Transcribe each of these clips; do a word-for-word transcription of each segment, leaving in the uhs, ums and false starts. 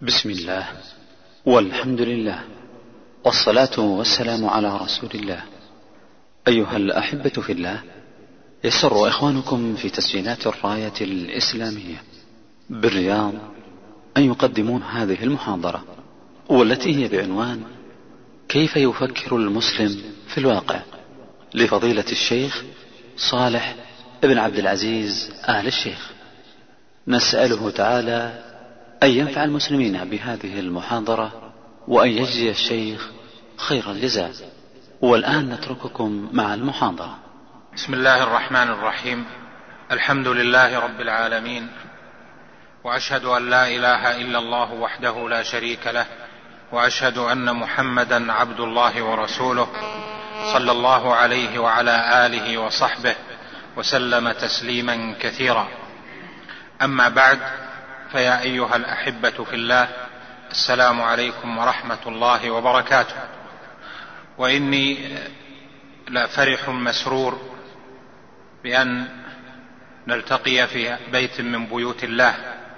بسم الله والحمد لله والصلاة والسلام على رسول الله. أيها الأحبة في الله، يسر إخوانكم في تسجيلات الراية الإسلامية بالرياض أن يقدمون هذه المحاضرة، والتي هي بعنوان كيف يفكر المسلم في الواقع، لفضيلة الشيخ صالح ابن عبد العزيز آل الشيخ. نسأله تعالى أن ينفع المسلمين بهذه المحاضرة وأن يجزي الشيخ خير الجزاء. والآن نترككم مع المحاضرة. بسم الله الرحمن الرحيم. الحمد لله رب العالمين، وأشهد أن لا إله إلا الله وحده لا شريك له، وأشهد أن محمدا عبد الله ورسوله، صلى الله عليه وعلى آله وصحبه وسلم تسليما كثيرا. أما بعد، فيا أيها الأحبة في الله، السلام عليكم ورحمة الله وبركاته. وإني لفرح مسرور بأن نلتقي في بيت من بيوت الله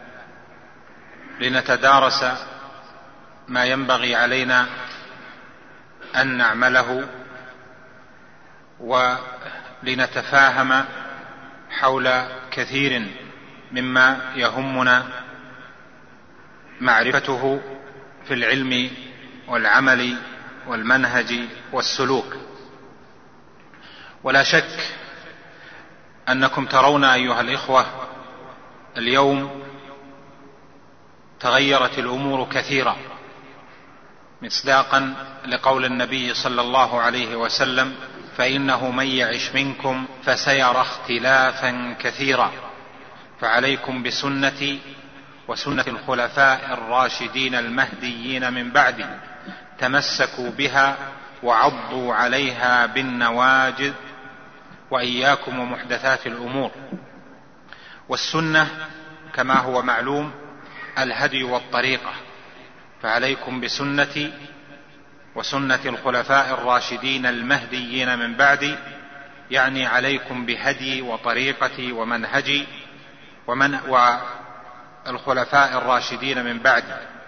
لنتدارس ما ينبغي علينا أن نعمله، ولنتفاهم حول كثير مما يهمنا معرفته في العلم والعمل والمنهج والسلوك. ولا شك أنكم ترون أيها الإخوة اليوم تغيرت الأمور كثيرا، مصداقا لقول النبي صلى الله عليه وسلم: فإنه من يعش منكم فسيرى اختلافا كثيرا، فعليكم بسنتي وسنة الخلفاء الراشدين المهديين من بعدي، تمسكوا بها وعضوا عليها بالنواجذ، وإياكم ومحدثات الأمور. والسنة كما هو معلوم الهدي والطريقة، فعليكم بسنتي وسنة الخلفاء الراشدين المهديين من بعدي، يعني عليكم بهدي وطريقتي ومنهجي ومن والخلفاء الراشدين من بعد.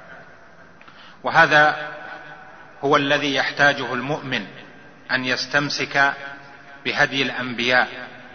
وهذا هو الذي يحتاجه المؤمن، أن يستمسك بهدي الأنبياء،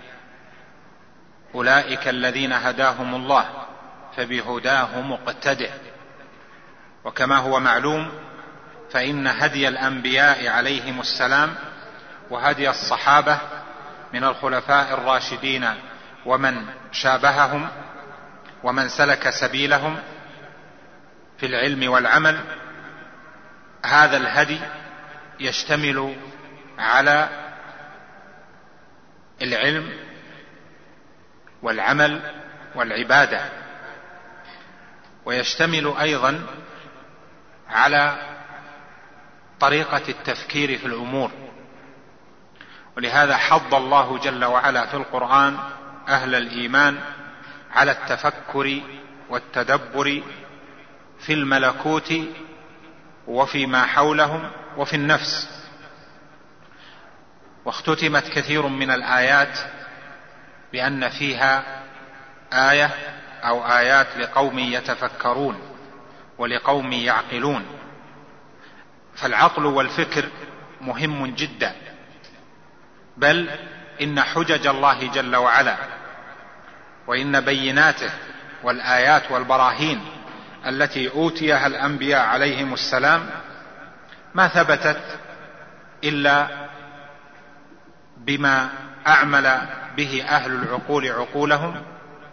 أولئك الذين هداهم الله فبهداه مقتدع. وكما هو معلوم فإن هدي الأنبياء عليهم السلام وهدي الصحابة من الخلفاء الراشدين ومن شابههم ومن سلك سبيلهم في العلم والعمل، هذا الهدي يشتمل على العلم والعمل والعبادة، ويشتمل أيضا على طريقة التفكير في الأمور. ولهذا حض الله جل وعلا في القرآن أهل الإيمان على التفكر والتدبر في الملكوت وفيما حولهم وفي النفس. واختتمت كثير من الآيات بأن فيها آية أو آيات لقوم يتفكرون ولقوم يعقلون. فالعقل والفكر مهم جدا، بل إن حجج الله جل وعلا وإن بيناته والآيات والبراهين التي أوتيها الأنبياء عليهم السلام ما ثبتت إلا بما أعمل به أهل العقول عقولهم،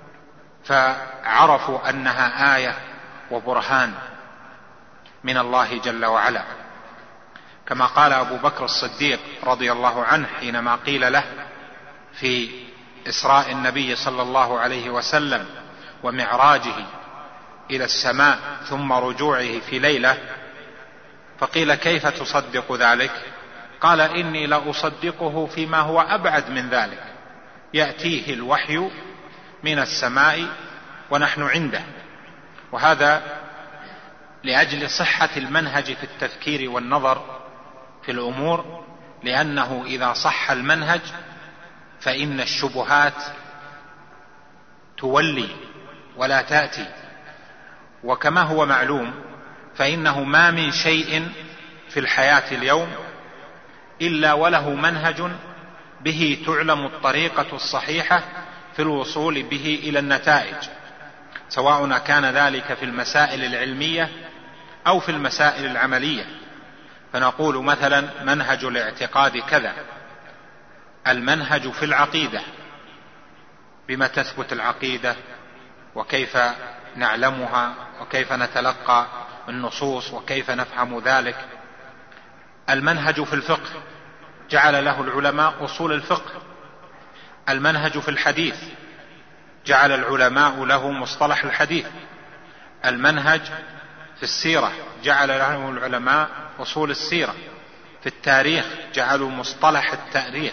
فعرفوا أنها آية وبرهان من الله جل وعلا. كما قال أبو بكر الصديق رضي الله عنه حينما قيل له في إسراء النبي صلى الله عليه وسلم ومعراجه إلى السماء ثم رجوعه في ليلة، فقيل: كيف تصدق ذلك؟ قال: إني لأصدقه فيما هو أبعد من ذلك، يأتيه الوحي من السماء ونحن عنده. وهذا لأجل صحة المنهج في التفكير والنظر في الأمور، لأنه إذا صح المنهج فإن الشبهات تولي ولا تأتي، وكما هو معلوم فإنه ما من شيء في الحياة اليوم إلا وله منهج به تعلم الطريقة الصحيحة في الوصول به إلى النتائج، سواء كان ذلك في المسائل العلمية أو في المسائل العملية. فنقول مثلا منهج الاعتقاد كذا، المنهج في العقيدة بما تثبت العقيدة وكيف نعلمها وكيف نتلقى النصوص وكيف نفهم ذلك. المنهج في الفقه جعل له العلماء أصول الفقه. المنهج في الحديث جعل العلماء له مصطلح الحديث. المنهج في السيرة جعل له العلماء أصول السيرة. في التاريخ جعلوا مصطلح التاريخ.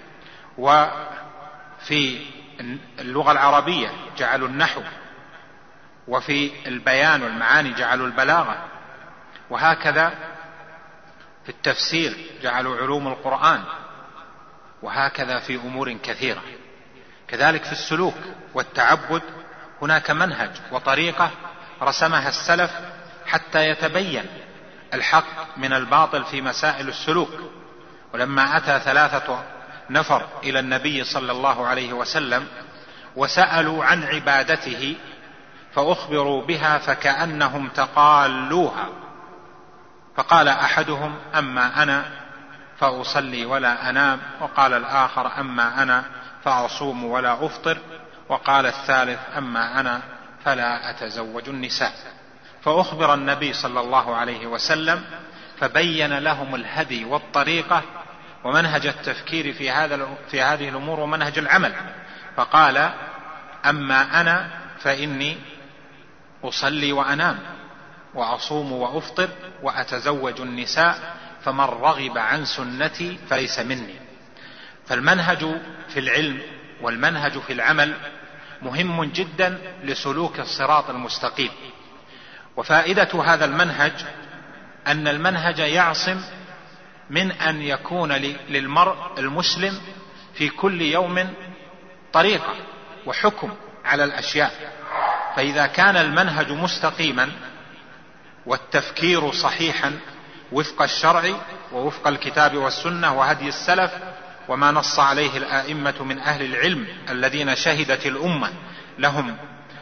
وفي اللغة العربية جعلوا النحو. وفي البيان والمعاني جعلوا البلاغة. وهكذا في التفسير جعلوا علوم القرآن. وهكذا في أمور كثيرة. كذلك في السلوك والتعبد هناك منهج وطريقة رسمها السلف حتى يتبين الحق من الباطل في مسائل السلوك. ولما أتى ثلاثة نفر إلى النبي صلى الله عليه وسلم وسألوا عن عبادته فأخبروا بها فكأنهم تقالوها، فقال أحدهم: أما أنا فأصلي ولا أنام، وقال الآخر: أما أنا فأصوم ولا أفطر، وقال الثالث: أما أنا فلا أتزوج النساء. فأخبر النبي صلى الله عليه وسلم فبين لهم الهدي والطريقة ومنهج التفكير في هذا في هذه الأمور ومنهج العمل. فقال: أما أنا فإني أصلي وأنام وأصوم وأفطر وأتزوج النساء، فمن رغب عن سنتي فليس مني. فالمنهج في العلم والمنهج في العمل مهم جدا لسلوك الصراط المستقيم. وفائدة هذا المنهج أن المنهج يعصم من أن يكون للمرء المسلم في كل يوم طريقة وحكم على الأشياء. فإذا كان المنهج مستقيما والتفكير صحيحا وفق الشرع ووفق الكتاب والسنة وهدي السلف وما نص عليه الآئمة من أهل العلم الذين شهدت الأمة لهم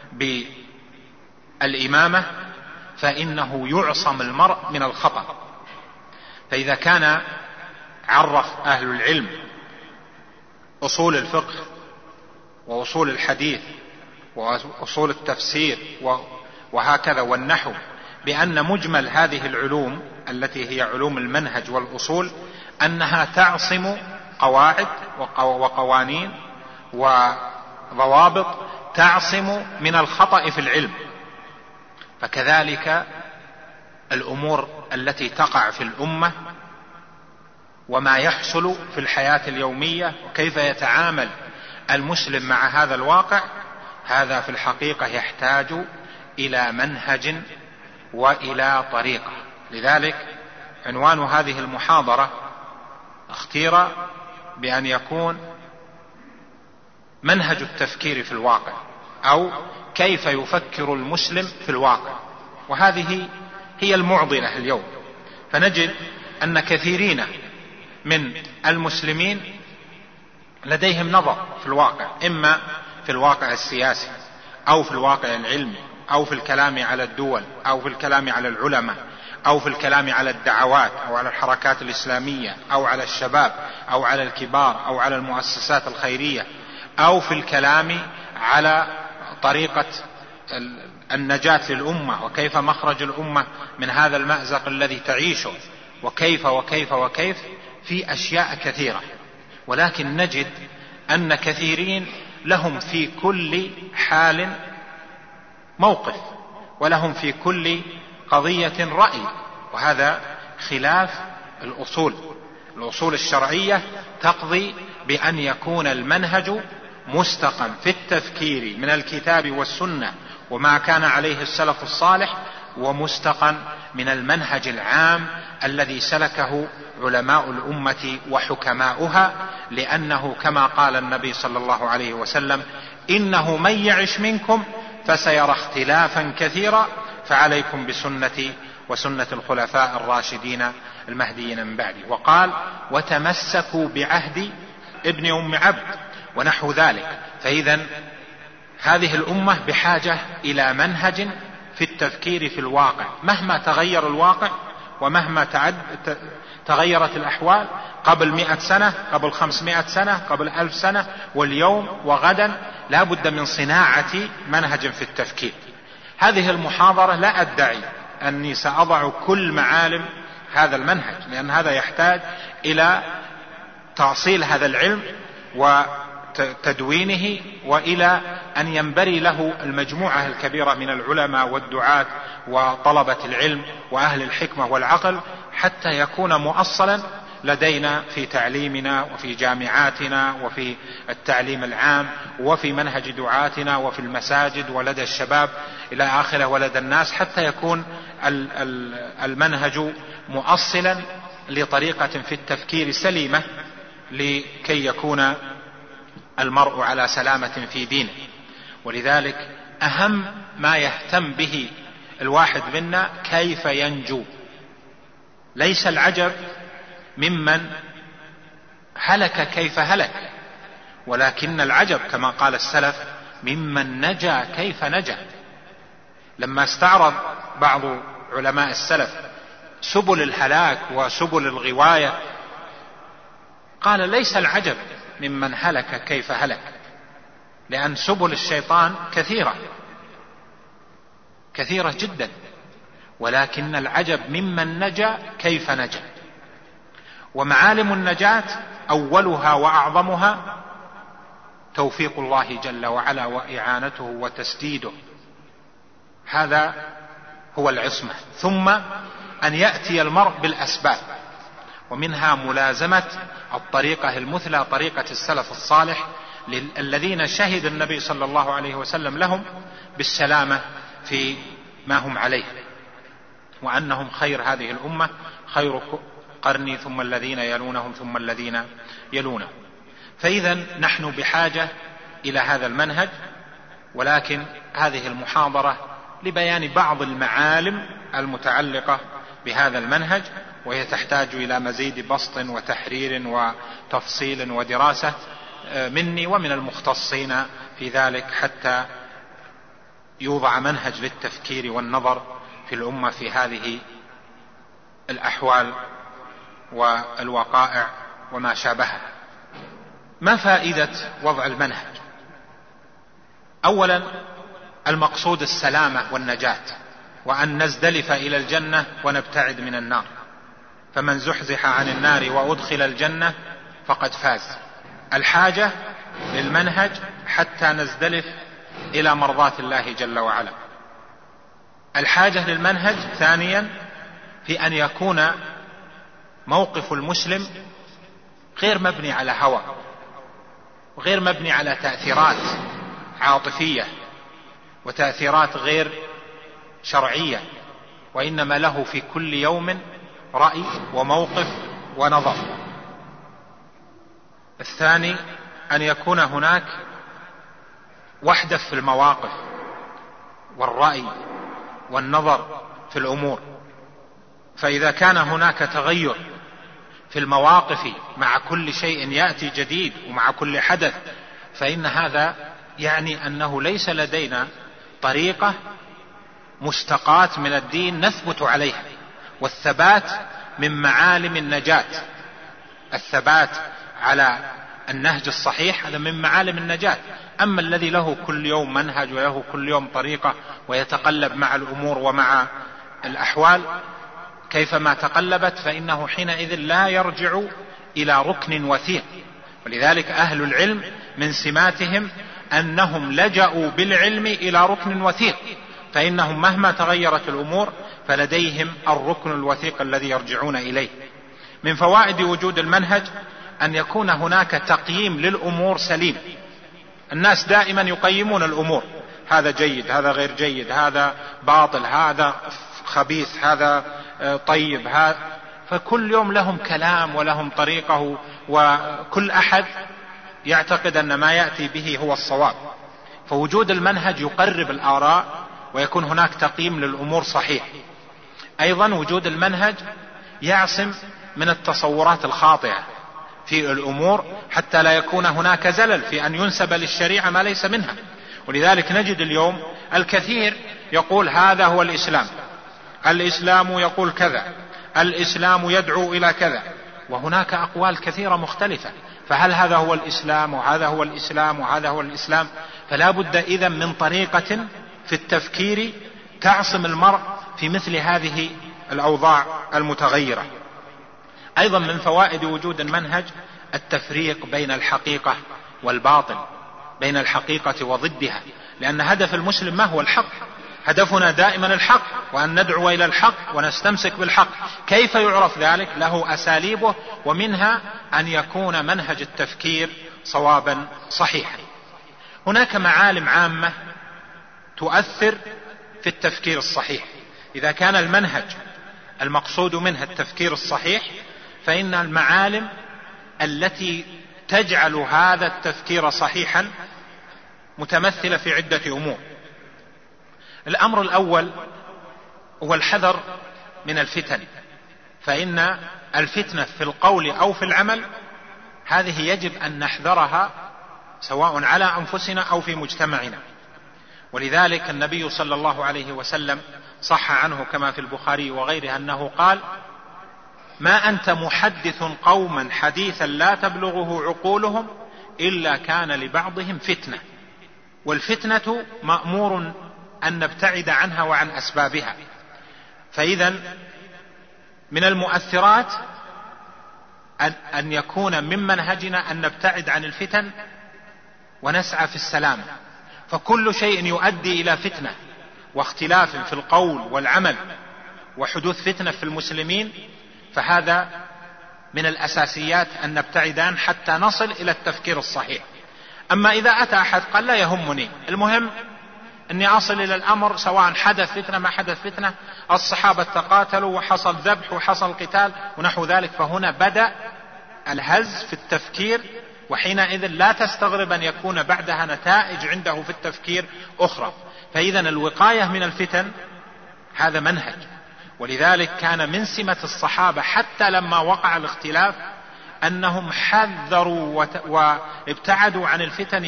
بالإمامة، فإنه يعصم المرء من الخطأ. فإذا كان عرف أهل العلم أصول الفقه وأصول الحديث وأصول التفسير وهكذا والنحو بأن مجمل هذه العلوم التي هي علوم المنهج والأصول أنها تعصم قواعد وقوانين وضوابط تعصم من الخطأ في العلم، فكذلك الأمور التي تقع في الأمة وما يحصل في الحياة اليومية وكيف يتعامل المسلم مع هذا الواقع، هذا في الحقيقة يحتاج إلى منهج وإلى طريقة. لذلك عنوان هذه المحاضرة اختير بأن يكون منهج التفكير في الواقع، أو كيف يفكر المسلم في الواقع. وهذه هي المعضلة اليوم. فنجد أن كثيرين من المسلمين لديهم نظر في الواقع، إما في الواقع السياسي أو في الواقع العلمي أو في الكلام على الدول أو في الكلام على العلماء أو في الكلام على الدعوات أو على الحركات الإسلامية أو على الشباب أو على الكبار أو على المؤسسات الخيرية أو في الكلام على طريقة النجاة للأمة وكيف مخرج الأمة من هذا المأزق الذي تعيشه وكيف وكيف وكيف في أشياء كثيرة. ولكن نجد أن كثيرين لهم في كل حال موقف ولهم في كل قضية رأي، وهذا خلاف الأصول. الأصول الشرعية تقضي بأن يكون المنهج مستقم في التفكير من الكتاب والسنة وما كان عليه السلف الصالح، ومستقم من المنهج العام الذي سلكه علماء الأمة وحكماؤها، لأنه كما قال النبي صلى الله عليه وسلم: إنه من يعش منكم فسيرى اختلافا كثيرا فعليكم بسنتي وسنة الخلفاء الراشدين المهديين من بعدي. وقال وتمسكوا بعهد ابن أم عبد ونحو ذلك. فإذا هذه الأمة بحاجة إلى منهج في التفكير في الواقع مهما تغير الواقع ومهما تعد تغيرت الأحوال قبل مئة سنة، قبل خمسمائة سنة، قبل ألف سنة، واليوم وغدا لا بد من صناعة منهج في التفكير. هذه المحاضرة لا أدعي أني سأضع كل معالم هذا المنهج، لأن هذا يحتاج إلى تأصيل هذا العلم وتدوينه، وإلى أن ينبري له المجموعة الكبيرة من العلماء والدعاة وطلبة العلم وأهل الحكمة والعقل حتى يكون مؤصلا لدينا في تعليمنا وفي جامعاتنا وفي التعليم العام وفي منهج دعاتنا وفي المساجد ولدى الشباب إلى آخره ولدى الناس، حتى يكون المنهج مؤصلا لطريقة في التفكير سليمة لكي يكون المرء على سلامة في دينه. ولذلك أهم ما يهتم به الواحد منا كيف ينجو. ليس العجب ممن هلك كيف هلك، ولكن العجب كما قال السلف ممن نجا كيف نجا. لما استعرض بعض علماء السلف سبل الهلاك وسبل الغواية قال ليس العجب ممن هلك كيف هلك، لأن سبل الشيطان كثيرة كثيرة جدا، ولكن العجب ممن نجا كيف نجا. ومعالم النجاة أولها وأعظمها توفيق الله جل وعلا وإعانته وتسديده، هذا هو العصمة. ثم أن يأتي المرء بالأسباب، ومنها ملازمة الطريقة المثلى طريقة السلف الصالح الذين شهد النبي صلى الله عليه وسلم لهم بالسلامة في ما هم عليه، وأنهم خير هذه الأمة، خير قرني ثم الذين يلونهم ثم الذين يلونهم. فإذا نحن بحاجة إلى هذا المنهج، ولكن هذه المحاضرة لبيان بعض المعالم المتعلقة بهذا المنهج، وهي تحتاج إلى مزيد بسط وتحرير وتفصيل ودراسة مني ومن المختصين في ذلك، حتى يوضع منهج للتفكير والنظر في الأمة في هذه الأحوال والوقائع وما شابهها. ما فائدة وضع المنهج؟ أولا المقصود السلامة والنجاة، وأن نزدلف إلى الجنة ونبتعد من النار، فمن زحزح عن النار وأدخل الجنة فقد فاز. الحاجة للمنهج حتى نزدلف إلى مرضاة الله جل وعلا. الحاجة للمنهج ثانيا في أن يكون موقف المسلم غير مبني على هوى، وغير مبني على تأثيرات عاطفية وتأثيرات غير شرعية، وإنما له في كل يوم رأي وموقف ونظر. الثاني أن يكون هناك وحدة في المواقف والرأي والنظر في الأمور، فإذا كان هناك تغير في المواقف مع كل شيء يأتي جديد ومع كل حدث، فإن هذا يعني أنه ليس لدينا طريقة مستقاة من الدين نثبت عليها. والثبات من معالم النجاة، الثبات على النهج الصحيح هذا من معالم النجاة. أما الذي له كل يوم منهج وله كل يوم طريقة ويتقلب مع الأمور ومع الأحوال كيفما تقلبت، فإنه حينئذ لا يرجع إلى ركن وثيق. ولذلك أهل العلم من سماتهم أنهم لجأوا بالعلم إلى ركن وثيق، فإنهم مهما تغيرت الأمور فلديهم الركن الوثيق الذي يرجعون إليه. من فوائد وجود المنهج أن يكون هناك تقييم للأمور سليم. الناس دائما يقيمون الأمور، هذا جيد، هذا غير جيد، هذا باطل، هذا خبيث، هذا طيب، هذا، فكل يوم لهم كلام ولهم طريقه، وكل أحد يعتقد أن ما يأتي به هو الصواب. فوجود المنهج يقرب الآراء ويكون هناك تقييم للأمور صحيح. أيضا وجود المنهج يعصم من التصورات الخاطئة في الأمور حتى لا يكون هناك زلل في أن ينسب للشريعة ما ليس منها. ولذلك نجد اليوم الكثير يقول هذا هو الإسلام، الإسلام يقول كذا، الإسلام يدعو إلى كذا، وهناك أقوال كثيرة مختلفة. فهل هذا هو الإسلام وهذا هو الإسلام وهذا هو الإسلام؟ فلا بد إذن من طريقة في التفكير تعصم المرء في مثل هذه الأوضاع المتغيرة. أيضا من فوائد وجود المنهج التفريق بين الحقيقة والباطل، بين الحقيقة وضدها، لأن هدف المسلم ما هو الحق؟ هدفنا دائما الحق، وأن ندعو إلى الحق ونستمسك بالحق. كيف يعرف ذلك؟ له أساليبه، ومنها أن يكون منهج التفكير صوابا صحيحا. هناك معالم عامة تؤثر في التفكير الصحيح. إذا كان المنهج المقصود منها التفكير الصحيح، فإن المعالم التي تجعل هذا التفكير صحيحا متمثلة في عدة أمور. الأمر الأول هو الحذر من الفتن، فإن الفتنة في القول أو في العمل هذه يجب أن نحذرها سواء على أنفسنا أو في مجتمعنا. ولذلك النبي صلى الله عليه وسلم صح عنه كما في البخاري وغيره أنه قال: ما أنت محدث قوما حديثا لا تبلغه عقولهم إلا كان لبعضهم فتنة. والفتنة مأمور أن نبتعد عنها وعن أسبابها. فإذا من المؤثرات أن يكون من منهجنا أن نبتعد عن الفتن ونسعى في السلام. فكل شيء يؤدي إلى فتنة واختلاف في القول والعمل وحدوث فتنة في المسلمين فهذا من الأساسيات أن نبتعد عنه حتى نصل إلى التفكير الصحيح. أما إذا أتى أحد قال لا يهمني، المهم أني أصل إلى الأمر سواء حدث فتنة ما حدث فتنة، الصحابة تقاتلوا وحصل ذبح وحصل قتال ونحو ذلك، فهنا بدأ الهز في التفكير، وحينئذ لا تستغرب أن يكون بعدها نتائج عنده في التفكير أخرى. فإذا الوقاية من الفتن هذا منهج. ولذلك كان من سمة الصحابة حتى لما وقع الاختلاف أنهم حذروا وابتعدوا عن الفتن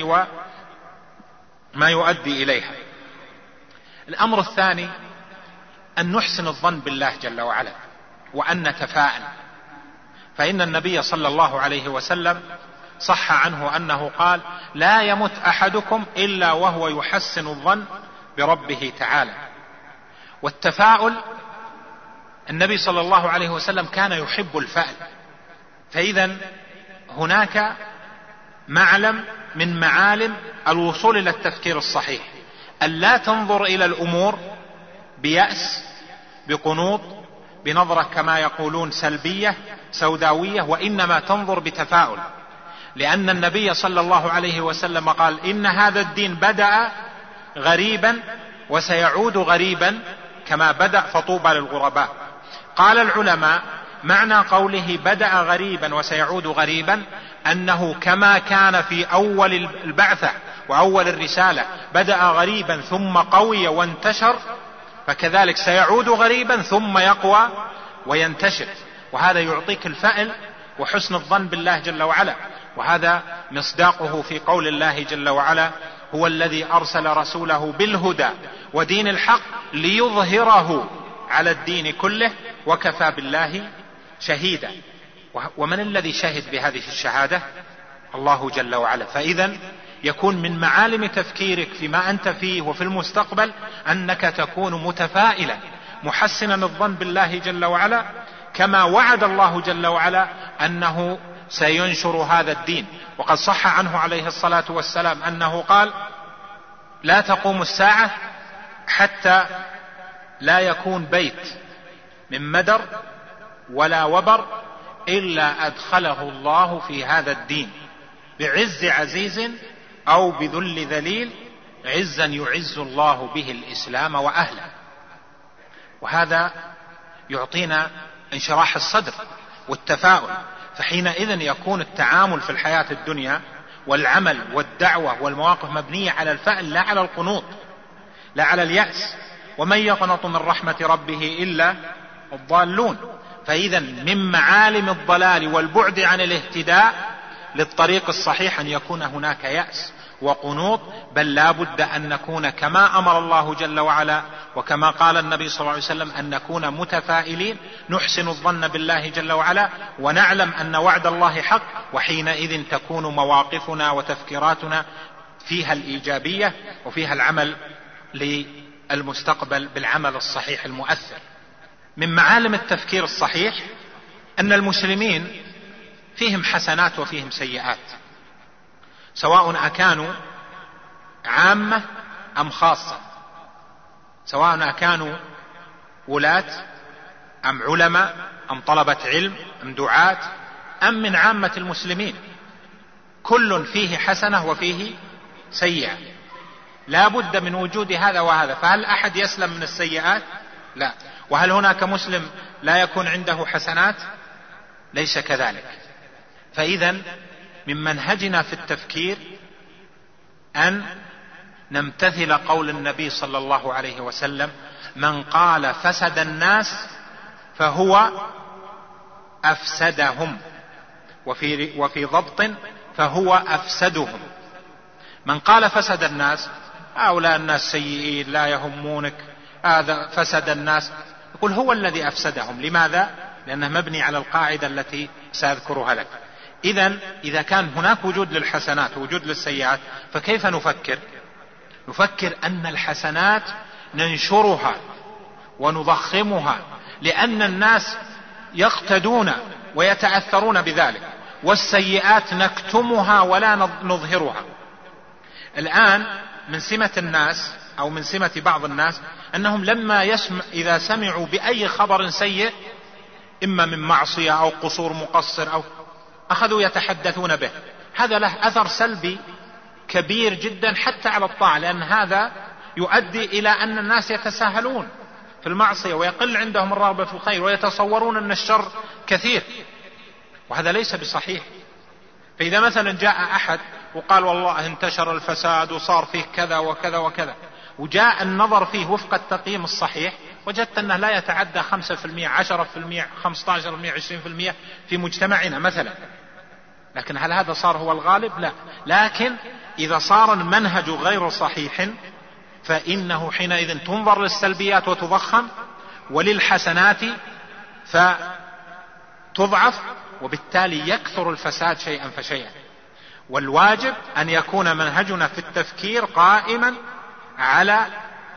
وما يؤدي إليها. الأمر الثاني أن نحسن الظن بالله جل وعلا وأن نتفاءل، فإن النبي صلى الله عليه وسلم صح عنه أنه قال: لا يمت أحدكم إلا وهو يحسن الظن بربه تعالى. والتفاؤل النبي صلى الله عليه وسلم كان يحب الفأل. فإذا هناك معلم من معالم الوصول إلى التفكير الصحيح أن لا تنظر إلى الأمور بيأس بقنوط بنظرة كما يقولون سلبية سوداوية، وإنما تنظر بتفاؤل، لأن النبي صلى الله عليه وسلم قال: إن هذا الدين بدأ غريبا وسيعود غريبا كما بدأ فطوبى للغرباء. قال العلماء: معنى قوله بدأ غريبا وسيعود غريبا أنه كما كان في أول البعثة وأول الرسالة بدأ غريبا ثم قوي وانتشر، فكذلك سيعود غريبا ثم يقوى وينتشر. وهذا يعطيك الفأل وحسن الظن بالله جل وعلا. وهذا مصداقه في قول الله جل وعلا: هو الذي أرسل رسوله بالهدى ودين الحق ليظهره على الدين كله وكفى بالله شهيدا. ومن الذي شهد بهذه الشهادة؟ الله جل وعلا. فإذا يكون من معالم تفكيرك فيما أنت فيه وفي المستقبل أنك تكون متفائلا محسنا الظن بالله جل وعلا، كما وعد الله جل وعلا أنه سينشر هذا الدين. وقد صح عنه عليه الصلاة والسلام أنه قال: لا تقوم الساعة حتى لا يكون بيت من مدر ولا وبر إلا أدخله الله في هذا الدين بعز عزيز أو بذل ذليل، عزا يعز الله به الإسلام وأهله. وهذا يعطينا انشراح الصدر والتفاؤل. فحينئذ يكون التعامل في الحياة الدنيا والعمل والدعوة والمواقف مبنية على الفأل لا على القنوط. لا على اليأس. ومن يقنط من رحمة ربه إلا الضالون. فإذا من معالم الضلال والبعد عن الاهتداء للطريق الصحيح أن يكون هناك يأس وقنوط، بل لا بد أن نكون كما أمر الله جل وعلا وكما قال النبي صلى الله عليه وسلم أن نكون متفائلين نحسن الظن بالله جل وعلا ونعلم أن وعد الله حق، وحينئذ تكون مواقفنا وتفكيراتنا فيها الإيجابية وفيها العمل للمستقبل بالعمل الصحيح المؤثر. من معالم التفكير الصحيح أن المسلمين فيهم حسنات وفيهم سيئات، سواء أكانوا عامة أم خاصة، سواء أكانوا ولاة أم علماء أم طلبة علم أم دعاة أم من عامة المسلمين، كل فيه حسنة وفيه سيئة، لا بد من وجود هذا وهذا. فهل أحد يسلم من السيئات؟ لا. وهل هناك مسلم لا يكون عنده حسنات؟ ليس كذلك. فإذا من منهجنا في التفكير أن نمتثل قول النبي صلى الله عليه وسلم: من قال فسد الناس فهو أفسدهم، وفي, وفي ضبط فهو أفسدهم. من قال فسد الناس، هؤلاء الناس سيئين لا يهمونك، هذا فسد الناس، يقول هو الذي أفسدهم. لماذا؟ لأنه مبني على القاعدة التي سأذكرها لك. إذن إذا كان هناك وجود للحسنات ووجود للسيئات، فكيف نفكر؟ نفكر أن الحسنات ننشرها ونضخمها لأن الناس يقتدون ويتأثرون بذلك، والسيئات نكتمها ولا نظهرها. الآن من سمة الناس أو من سمة بعض الناس أنهم لما يسمع إذا سمعوا بأي خبر سيء إما من معصية أو قصور مقصر أو أخذوا يتحدثون به. هذا له أثر سلبي كبير جدا حتى على الطاعة، لأن هذا يؤدي إلى أن الناس يتساهلون في المعصية ويقل عندهم الرغبة في الخير ويتصورون أن الشر كثير، وهذا ليس بصحيح. فإذا مثلا جاء أحد وقال والله انتشر الفساد وصار فيه كذا وكذا وكذا، وجاء النظر فيه وفق التقييم الصحيح، وجدت أنه لا يتعدى خمسة في المئة عشرة في المئة خمسة عشر في المئة عشرين في المئة في مجتمعنا مثلا. لكن هل هذا صار هو الغالب؟ لا. لكن إذا صار المنهج غير صحيح فإنه حينئذ تنظر للسلبيات وتضخم، وللحسنات فتضعف، وبالتالي يكثر الفساد شيئا فشيئا. والواجب أن يكون منهجنا في التفكير قائما على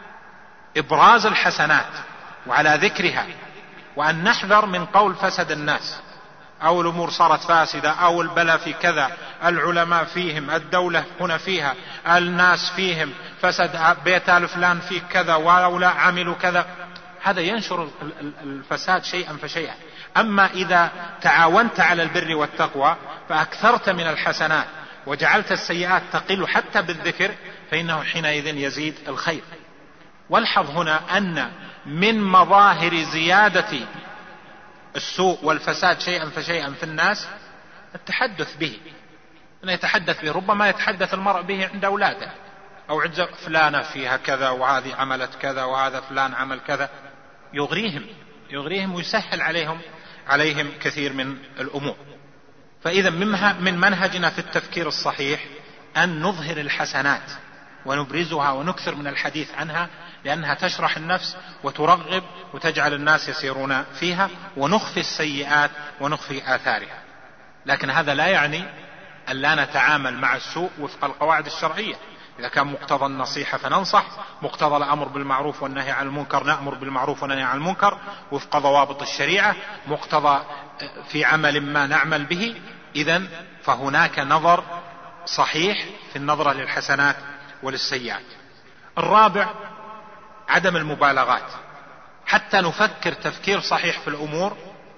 إبراز الحسنات وعلى ذكرها، وأن نحذر من قول فسد الناس أو الأمور صارت فاسدة أو البلاء في كذا، العلماء فيهم، الدولة هنا فيها، الناس فيهم، فسد بيت آل فلان فيه كذا ولا عملوا كذا. هذا ينشر الفساد شيئا فشيئا. أما إذا تعاونت على البر والتقوى فأكثرت من الحسنات وجعلت السيئات تقل حتى بالذكر، فإنه حينئذ يزيد الخير. والحظ هنا أن من مظاهر زيادة السوء والفساد شيئا فشيئا في الناس التحدث به. أن يتحدث به، ربما يتحدث المرء به عند أولاده أو عند فلانة فيها كذا وهذه عملت كذا وهذا فلان عمل كذا، يغريهم يغريهم ويسهل عليهم عليهم كثير من الأمور. فإذا من منهجنا في التفكير الصحيح أن نظهر الحسنات ونبرزها ونكثر من الحديث عنها، لأنها تشرح النفس وترغب وتجعل الناس يسيرون فيها، ونخفي السيئات ونخفي آثارها. لكن هذا لا يعني أن لا نتعامل مع السوء وفق القواعد الشرعية. إذا كان مقتضى النصيحة فننصح، مقتضى الأمر بالمعروف والنهي عن المنكر نأمر بالمعروف والنهي عن المنكر وفق ضوابط الشريعة، مقتضى في عمل ما نعمل به. إذن فهناك نظر صحيح في النظرة للحسنات وللسيئات. الرابع عدم المبالغات. حتى نفكر تفكير صحيح في الأمور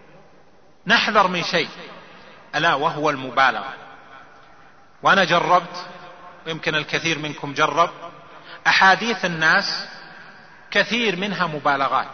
نحذر من شيء، ألا وهو المبالغة. وأنا جربت، ويمكن الكثير منكم جرب، أحاديث الناس كثير منها مبالغات،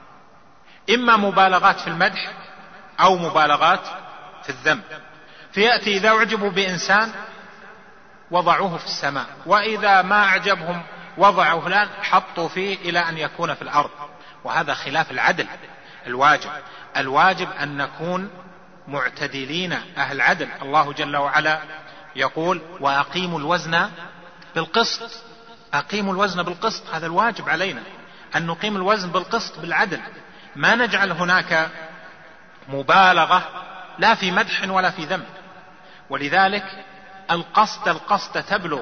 إما مبالغات في المدح أو مبالغات في الذم. فيأتي إذا أعجبوا بإنسان وضعوه في السماء، وإذا ما أعجبهم وضعوا فلان حطوا فيه إلى أن يكون في الأرض، وهذا خلاف العدل. الواجب الواجب أن نكون معتدلين أهل عدل. الله جل وعلا يقول وأقيموا الوزن بالقسط، أقيموا الوزن بالقسط، هذا الواجب علينا أن نقيم الوزن بالقسط بالعدل، ما نجعل هناك مبالغة لا في مدح ولا في ذم. ولذلك القصد القصد تبلغ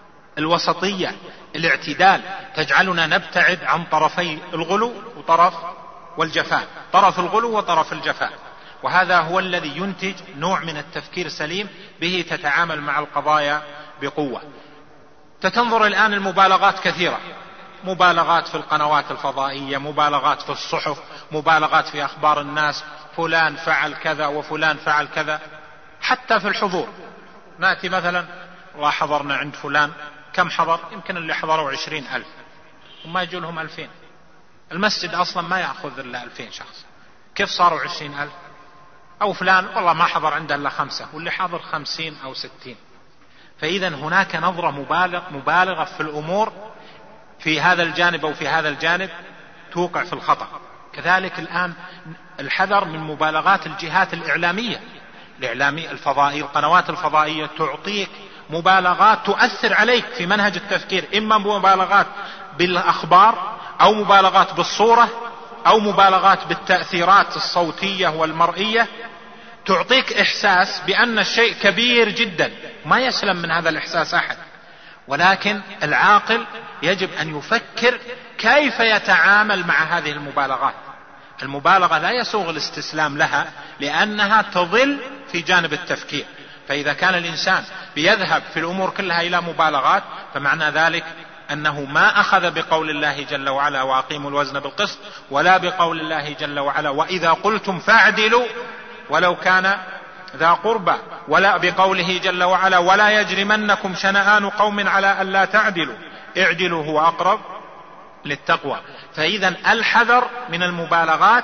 الوسطية الاعتدال، تجعلنا نبتعد عن طرفي الغلو وطرف والجفاء، طرف الغلو وطرف الجفاء، وهذا هو الذي ينتج نوع من التفكير السليم به تتعامل مع القضايا بقوة. تتنظر الآن المبالغات كثيرة، مبالغات في القنوات الفضائية، مبالغات في الصحف، مبالغات في أخبار الناس، فلان فعل كذا وفلان فعل كذا، حتى في الحضور. نأتي مثلا الله حضرنا عند فلان، كم حضر؟ يمكن اللي حضروا عشرين ألف وما يجوا لهم ألفين، المسجد أصلا ما يأخذ إلا ألفين شخص، كيف صاروا عشرين ألف؟ أو فلان والله ما حضر عنده إلا خمسة واللي حضر خمسين أو ستين. فإذا هناك نظرة مبالغ مبالغة في الأمور في هذا الجانب أو في هذا الجانب توقع في الخطأ. كذلك الآن الحذر من مبالغات الجهات الإعلامية، الإعلامي الفضائي، القنوات الفضائية تعطيك مبالغات تؤثر عليك في منهج التفكير، إما مبالغات بالأخبار أو مبالغات بالصورة أو مبالغات بالتأثيرات الصوتية والمرئية، تعطيك إحساس بأن الشيء كبير جدا، ما يسلم من هذا الإحساس أحد. ولكن العاقل يجب أن يفكر كيف يتعامل مع هذه المبالغات. المبالغة لا يسوغ الاستسلام لها لأنها تضل في جانب التفكير. فإذا كان الإنسان بيذهب في الأمور كلها إلى مبالغات فمعنى ذلك أنه ما أخذ بقول الله جل وعلا وأقيموا الوزن بالقسط، ولا بقول الله جل وعلا وإذا قلتم فاعدلوا ولو كان ذا قربى، ولا بقوله جل وعلا ولا يجرمنكم شنآن قوم على ألا تعدلوا اعدلوا هو أقرب للتقوى. فإذا الحذر من المبالغات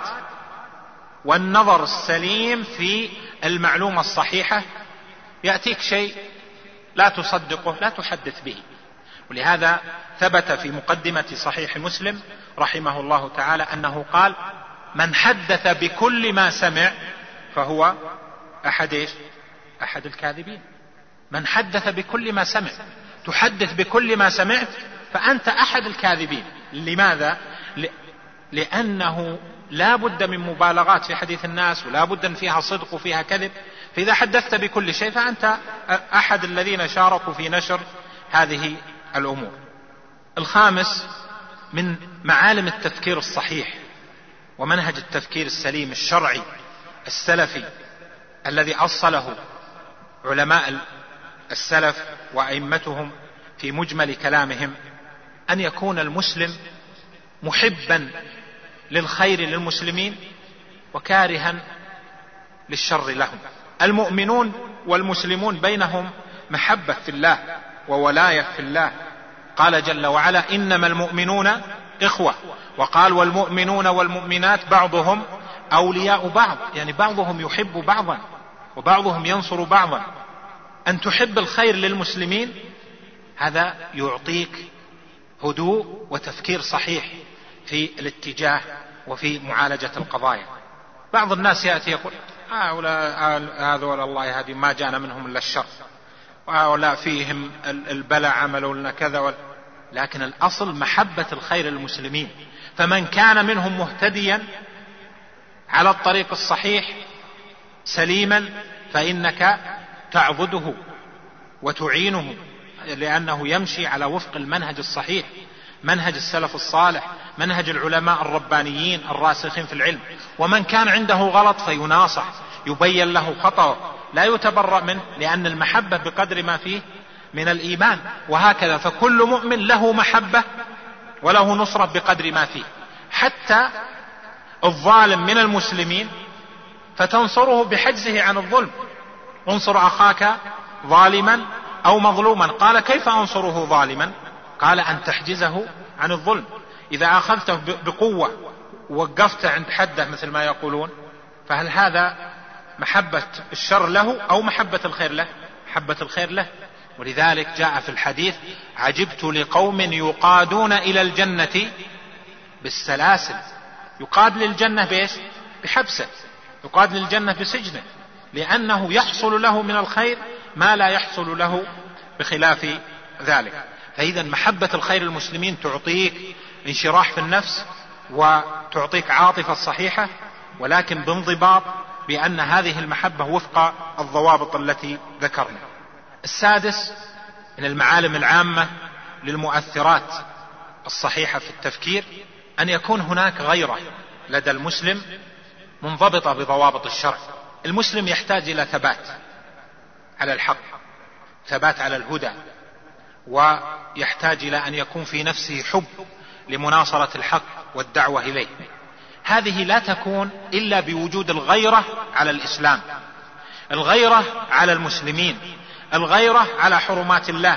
والنظر السليم في المعلومة الصحيحة. يأتيك شيء لا تصدقه لا تحدث به، ولهذا ثبت في مقدمة صحيح مسلم رحمه الله تعالى أنه قال من حدث بكل ما سمع فهو أحد إيش؟ أحد الكاذبين. من حدث بكل ما سمع، تحدث بكل ما سمعت فأنت أحد الكاذبين. لماذا؟ لأنه لا بد من مبالغات في حديث الناس ولا بد أن فيها صدق وفيها كذب، فإذا حدثت بكل شيء فأنت أحد الذين شاركوا في نشر هذه الأمور. الخامس من معالم التفكير الصحيح ومنهج التفكير السليم الشرعي السلفي الذي أصله علماء السلف وأئمتهم في مجمل كلامهم، أن يكون المسلم محبا للخير للمسلمين وكارها للشر لهم. المؤمنون والمسلمون بينهم محبة في الله وولاية في الله. قال جل وعلا إنما المؤمنون إخوة، وقال والمؤمنون والمؤمنات بعضهم أولياء بعض، يعني بعضهم يحب بعضا وبعضهم ينصر بعضا. أن تحب الخير للمسلمين هذا يعطيك هدوء وتفكير صحيح في الاتجاه وفي معالجة القضايا. بعض الناس يأتي يقول هذول الله يهدي ما جانا منهم إلا الشر، ولا فيهم البلاء عملوا لنا كذا، لكن الأصل محبة الخير للمسلمين. فمن كان منهم مهتديا على الطريق الصحيح سليما فإنك تعضده وتعينه، لأنه يمشي على وفق المنهج الصحيح، منهج السلف الصالح، منهج العلماء الربانيين الراسخين في العلم. ومن كان عنده غلط فيناصح، يبين له خطأه، لا يتبرأ منه، لأن المحبة بقدر ما فيه من الإيمان. وهكذا فكل مؤمن له محبة وله نصرة بقدر ما فيه. حتى الظالم من المسلمين فتنصره بحجزه عن الظلم. انصر أخاك ظالما أو مظلوما. قال كيف أنصره ظالما؟ قال أن تحجزه عن الظلم. إذا أخذته بقوة ووقفت عند حده مثل ما يقولون، فهل هذا محبة الشر له أو محبة الخير له؟ محبة الخير له، ولذلك جاء في الحديث: عجبت لقوم يقادون إلى الجنة بالسلاسل. يقاد للجنة بإيش؟ بحبسه، يقاد للجنة بسجنه، لأنه يحصل له من الخير ما لا يحصل له بخلاف ذلك. فإذا محبة الخير المسلمين تعطيك انشراح في النفس وتعطيك عاطفة صحيحة، ولكن بانضباط، بأن هذه المحبة وفق الضوابط التي ذكرنا. السادس من المعالم العامة للمؤثرات الصحيحة في التفكير أن يكون هناك غيرة لدى المسلم منضبطة بضوابط الشرع. المسلم يحتاج إلى ثبات على الحق، ثبات على الهدى، ويحتاج إلى أن يكون في نفسه حب لمناصرة الحق والدعوة إليه. هذه لا تكون إلا بوجود الغيرة على الإسلام، الغيرة على المسلمين، الغيرة على حرمات الله.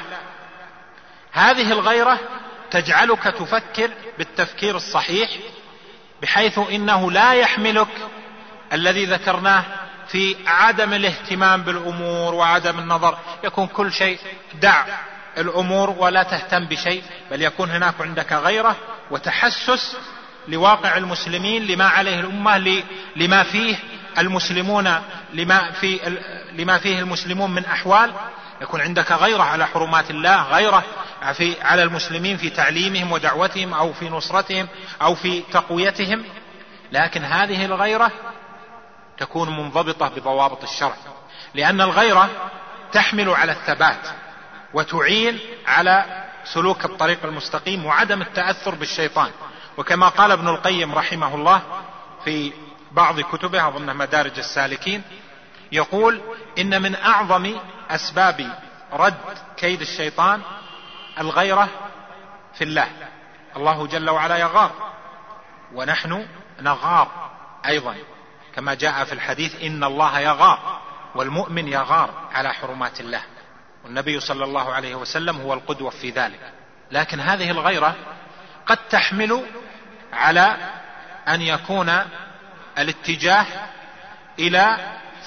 هذه الغيرة تجعلك تفكر بالتفكير الصحيح، بحيث إنه لا يحملك الذي ذكرناه في عدم الاهتمام بالأمور وعدم النظر، يكون كل شيء دع الأمور ولا تهتم بشيء، بل يكون هناك عندك غيرة وتحسس لواقع المسلمين، لما عليه الأمة، لما فيه المسلمون، لما, في لما فيه المسلمون من أحوال. يكون عندك غيرة على حرمات الله، غيرة في على المسلمين في تعليمهم ودعوتهم أو في نصرتهم أو في تقويتهم. لكن هذه الغيرة تكون منضبطة بضوابط الشرع، لأن الغيرة تحمل على الثبات وتعين على سلوك الطريق المستقيم وعدم التأثر بالشيطان. وكما قال ابن القيم رحمه الله في بعض كتبه، أظن مدارج السالكين، يقول: إن من أعظم أسباب رد كيد الشيطان الغيرة في الله. الله جل وعلا يغار، ونحن نغار أيضا، كما جاء في الحديث: إن الله يغار والمؤمن يغار على حرمات الله، والنبي صلى الله عليه وسلم هو القدوة في ذلك. لكن هذه الغيرة قد تحمل على أن يكون الاتجاه إلى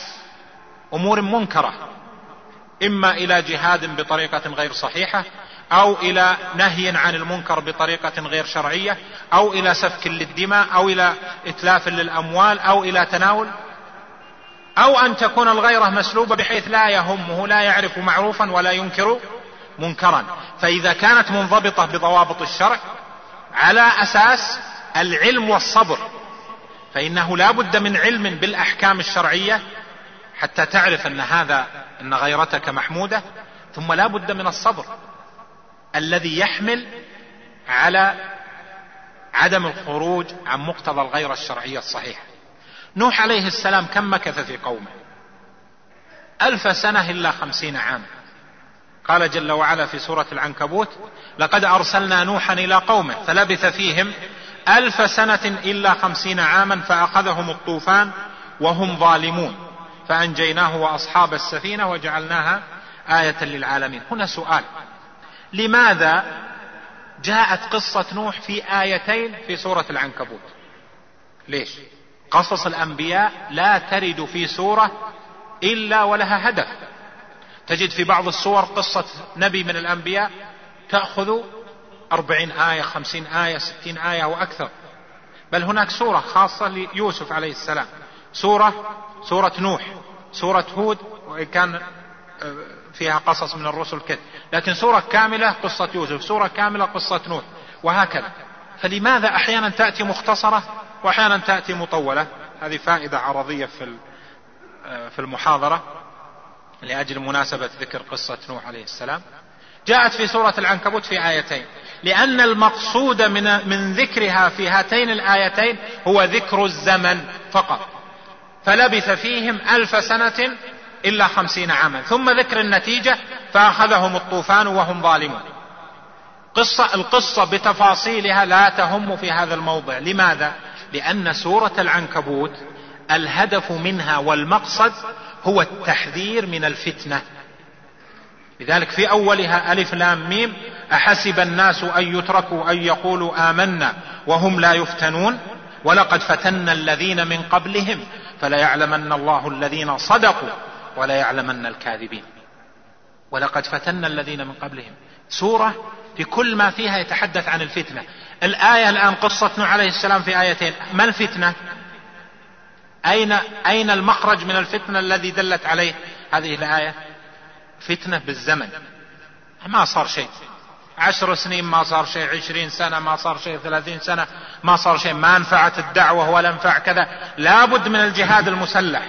أمور منكرة، إما إلى جهاد بطريقة غير صحيحة، أو إلى نهي عن المنكر بطريقة غير شرعية، أو إلى سفك للدماء، أو إلى إتلاف للأموال، أو إلى تناول، أو أن تكون الغيرة مسلوبة بحيث لا يهمه، لا يعرف معروفا ولا ينكر منكرا. فإذا كانت منضبطة بضوابط الشرع على أساس العلم والصبر، فإنه لا بد من علم بالأحكام الشرعية حتى تعرف أن هذا أن غيرتك محمودة، ثم لا بد من الصبر الذي يحمل على عدم الخروج عن مقتضى الغيرة الشرعية الصحيحة. نوح عليه السلام كم مكث في قومه؟ ألف سنة إلا خمسين عاما. قال جل وعلا في سورة العنكبوت: لقد أرسلنا نوحا إلى قومه فلبث فيهم ألف سنة إلا خمسين عاما فأخذهم الطوفان وهم ظالمون فأنجيناه وأصحاب السفينة وجعلناها آية للعالمين. هنا سؤال: لماذا جاءت قصة نوح في آيتين في سورة العنكبوت؟ ليش؟ قصص الأنبياء لا ترد في سورة إلا ولها هدف. تجد في بعض السور قصة نبي من الأنبياء تأخذ أربعين آية، خمسين آية، ستين آية وأكثر. بل هناك سورة خاصة ليوسف عليه السلام، سورة سورة نوح، سورة هود وإن كان فيها قصص من الرسل كثير، لكن سورة كاملة قصة يوسف، سورة كاملة قصة نوح، وهكذا. فلماذا أحيانا تأتي مختصرة وأحيانا تأتي مطولة؟ هذه فائدة عرضية في في المحاضرة لأجل مناسبة ذكر قصة نوح عليه السلام. جاءت في سورة العنكبوت في آيتين، لأن المقصود من, من ذكرها في هاتين الآيتين هو ذكر الزمن فقط، فلبث فيهم ألف سنة إلا خمسين عاما، ثم ذكر النتيجة فأخذهم الطوفان وهم ظالمون. قصة القصة بتفاصيلها لا تهم في هذا الموضع. لماذا؟ لأن سورة العنكبوت الهدف منها والمقصد هو التحذير من الفتنة. لذلك في أولها ألف لام ميم: أحسب الناس أن يتركوا أن يقولوا آمنا وهم لا يفتنون ولقد فتنا الذين من قبلهم فليعلمن الله الذين صدقوا وليعلمن الكاذبين. ولقد فتنا الذين من قبلهم. سورة في كل ما فيها يتحدث عن الفتنة. الآية الآن قصة نوح عليه السلام في آيتين، ما الفتنة؟ أين, أين المخرج من الفتنة الذي دلت عليه هذه الآية؟ فتنة بالزمن، ما صار شيء، عشر سنين ما صار شيء، عشرين سنة ما صار شيء، ثلاثين سنة ما صار شيء، ما انفعت الدعوة ولا انفع كذا، لابد من الجهاد المسلح.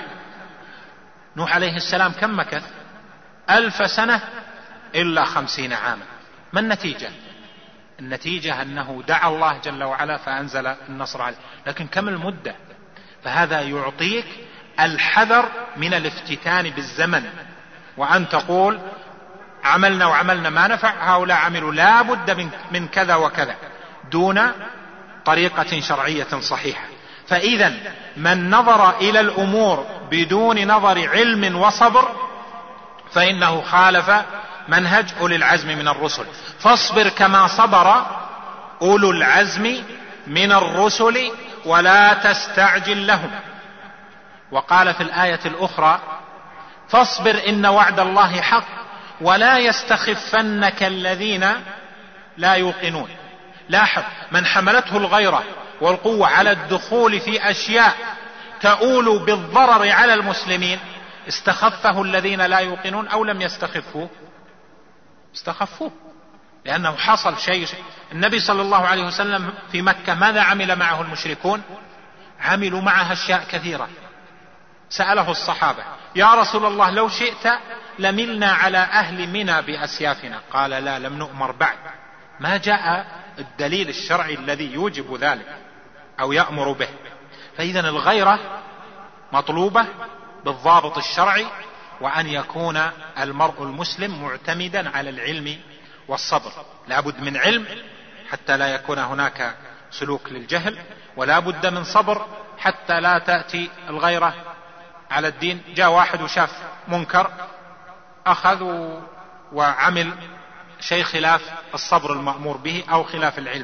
نوح عليه السلام كم مكث؟ ألف سنة إلا خمسين عاما. ما النتيجة؟ النتيجة أنه دعا الله جل وعلا فأنزل النصر عليه. لكن كم المدة؟ فهذا يعطيك الحذر من الافتتان بالزمن، وأن تقول عملنا وعملنا ما نفع، هؤلاء عملوا لا بد من كذا وكذا، دون طريقة شرعية صحيحة. فإذا من نظر إلى الأمور بدون نظر علم وصبر فإنه خالف منهج أولي العزم من الرسل. فاصبر كما صبر أولو العزم من الرسل ولا تستعجل لهم. وقال في الآية الأخرى فاصبر إن وعد الله حق ولا يستخفنك الذين لا يوقنون. لاحظ، من حملته الغيرة والقوة على الدخول في أشياء تؤول بالضرر على المسلمين استخفه الذين لا يوقنون أو لم يستخفوه؟ استخفوه، لأنه حصل شيء. النبي صلى الله عليه وسلم في مكة ماذا عمل معه المشركون؟ عملوا معها أشياء كثيرة. سأله الصحابة يا رسول الله لو شئت لملنا على أهل منى بأسيافنا، قال لا، لم نؤمر بعد. ما جاء الدليل الشرعي الذي يوجب ذلك أو يأمر به. فإذن الغيرة مطلوبة بالضابط الشرعي، وأن يكون المرء المسلم معتمدا على العلم والصبر. لا بد من علم حتى لا يكون هناك سلوك للجهل، ولا بد من صبر حتى لا تأتي الغيرة على الدين. جاء واحد وشاف منكر أخذ وعمل شيء خلاف الصبر المأمور به أو خلاف العلم.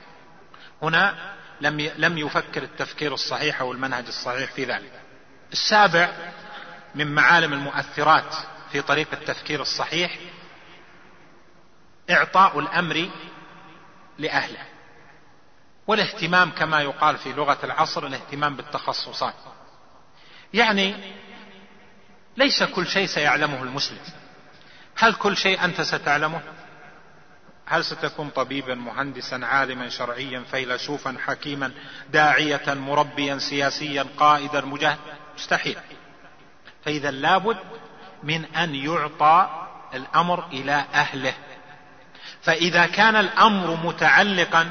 هنا لم لم يفكر التفكير الصحيح أو المنهج الصحيح في ذلك. السابع من معالم المؤثرات في طريق التفكير الصحيح إعطاء الأمر لأهله، والاهتمام كما يقال في لغة العصر الاهتمام بالتخصصات. يعني ليس كل شيء سيعلمه المسلم. هل كل شيء أنت ستعلمه؟ هل ستكون طبيبا، مهندسا، عالما شرعيا، فيلسوفا، حكيما، داعية، مربيا، سياسيا، قائدا، مجاهد؟ مستحيل. فإذا لابد من أن يعطى الأمر إلى أهله. فإذا كان الأمر متعلقا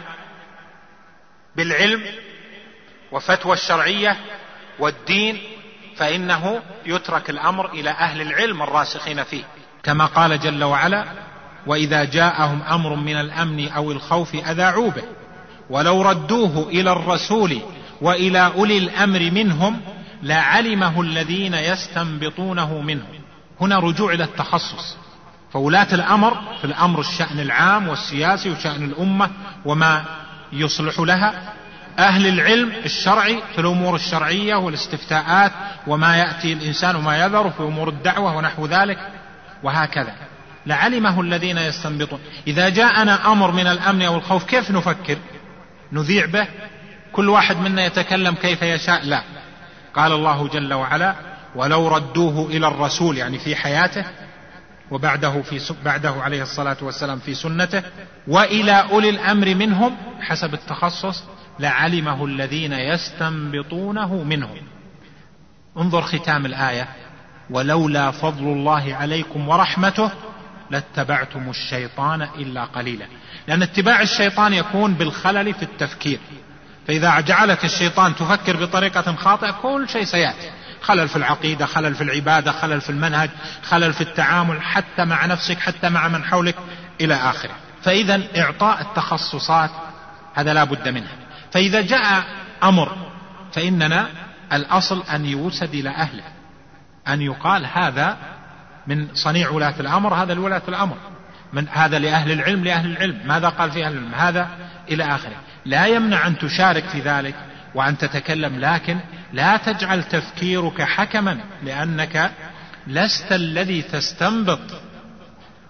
بالعلم وفتوى الشرعية والدين فإنه يترك الأمر إلى أهل العلم الراسخين فيه، كما قال جل وعلا وإذا جاءهم أمر من الأمن أو الخوف أذاعوا به ولو ردوه إلى الرسول وإلى أولي الأمر منهم لعلمه الذين يستنبطونه منهم. هنا رجوع إلى التخصص. فولاة الأمر في الأمر الشأن العام والسياسي وشأن الأمة وما يصلح لها، أهل العلم الشرعي في الأمور الشرعية والاستفتاءات وما يأتي الإنسان وما يذر في أمور الدعوة ونحو ذلك، وهكذا لعلمه الذين يستنبطون. إذا جاءنا أمر من الأمن أو الخوف كيف نفكر؟ نذيع به؟ كل واحد منا يتكلم كيف يشاء؟ لا. قال الله جل وعلا ولو ردوه إلى الرسول، يعني في حياته وبعده في بعده عليه الصلاة والسلام في سنته، وإلى أولي الأمر منهم حسب التخصص لعلمه الذين يستنبطونه منهم. انظر ختام الآية ولولا فضل الله عليكم ورحمته لاتبعتم الشيطان إلا قليلا. لأن اتباع الشيطان يكون بالخلل في التفكير. فإذا جعلك الشيطان تفكر بطريقة خاطئة كل شيء سيأتي، خلل في العقيدة، خلل في العبادة، خلل في المنهج، خلل في التعامل حتى مع نفسك حتى مع من حولك إلى آخره. فإذا إعطاء التخصصات هذا لا بد منه. فإذا جاء أمر فإننا الأصل أن يوسد إلى أهله، أن يقال هذا من صنيع ولاة الأمر، هذا لولاة الأمر، من هذا لأهل العلم لأهل العلم، ماذا قال في أهل العلم، هذا إلى آخره. لا يمنع أن تشارك في ذلك وأن تتكلم، لكن لا تجعل تفكيرك حكما، لأنك لست الذي تستنبط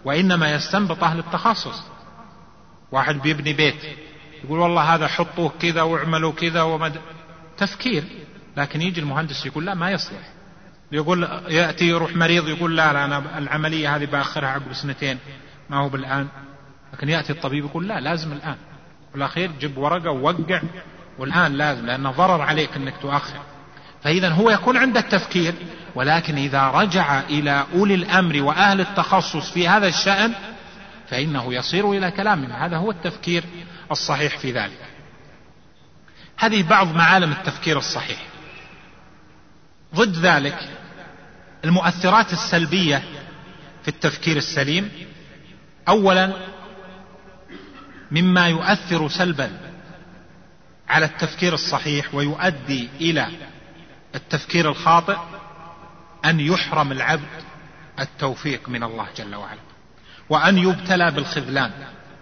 وإنما يستنبط أهل التخصص. واحد بيبني بيت يقول والله هذا حطوه كذا واعملوا كذا ومد... تفكير، لكن يجي المهندس يقول لا ما يصلح، يقول يأتي يروح مريض يقول لا لا أنا العملية هذه بأخرها عقب سنتين ما هو بالآن، لكن يأتي الطبيب يقول لا لازم الآن، والأخير جيب ورقة ووقع والآن لازم، لأنه ضرر عليك أنك تؤخر. فإذا هو يكون عنده التفكير، ولكن إذا رجع إلى أولي الأمر وأهل التخصص في هذا الشأن فإنه يصير إلى كلامهم. هذا هو التفكير الصحيح في ذلك. هذه بعض معالم التفكير الصحيح. ضد ذلك المؤثرات السلبية في التفكير السليم. أولا مما يؤثر سلبا على التفكير الصحيح ويؤدي إلى التفكير الخاطئ أن يحرم العبد التوفيق من الله جل وعلا، وأن يبتلى بالخذلان.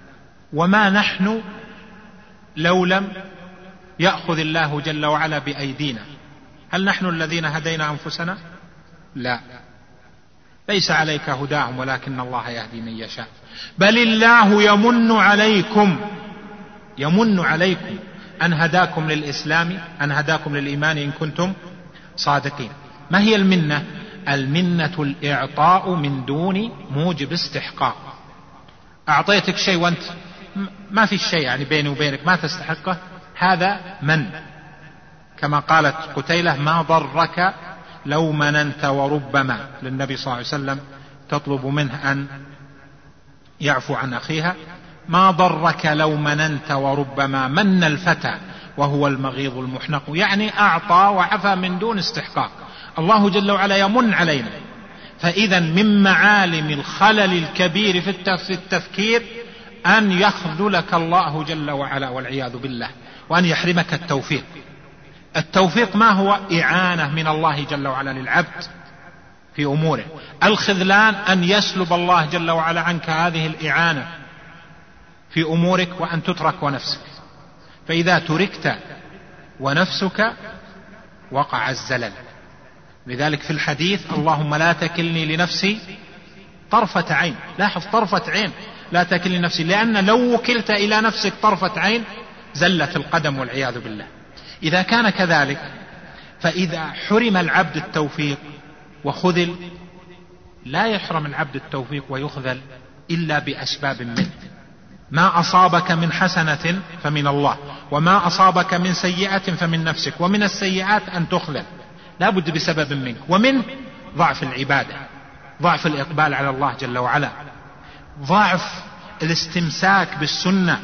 وما نحن لو لم يأخذ الله جل وعلا بأيدينا، هل نحن الذين هدينا أنفسنا؟ لا، ليس عليك هداهم ولكن الله يهدي من يشاء. بل الله يمن عليكم يمن عليكم أن هداكم للإسلام، أن هداكم للإيمان إن كنتم صادقين. ما هي المنة؟ المنة الإعطاء من دون موجب استحقاق. أعطيتك شيء وأنت ما في شيء يعني بيني وبينك ما تستحقه، هذا من، كما قالت قتيلة ما ضرك لو مننت وربما للنبي صلى الله عليه وسلم تطلب منه أن يعفو عن أخيها، ما ضرك لو مننت وربما من الفتى وهو المغيظ المحنق، يعني أعطى وعفى من دون استحقاق. الله جل وعلا يمن علينا. فإذا من معالم الخلل الكبير في التفكير أن يخذلك الله جل وعلا والعياذ بالله، وأن يحرمك التوفيق. التوفيق ما هو؟ إعانة من الله جل وعلا للعبد في أموره. الخذلان أن يسلب الله جل وعلا عنك هذه الإعانة في أمورك وأن تترك ونفسك. فإذا تركت ونفسك وقع الزلل. لذلك في الحديث اللهم لا تكلني لنفسي طرفة عين. لاحظ طرفة عين، لا تكلني نفسي، لأن لو وكلت إلى نفسك طرفة عين زلت القدم والعياذ بالله. إذا كان كذلك فإذا حرم العبد التوفيق وخذل، لا يحرم العبد التوفيق ويخذل إلا بأسباب منه. ما أصابك من حسنة فمن الله، وما أصابك من سيئة فمن نفسك، ومن السيئات أن تخذل، لا بد بسبب منك. ومن ضعف العبادة، ضعف الإقبال على الله جل وعلا، ضعف الاستمساك بالسنة،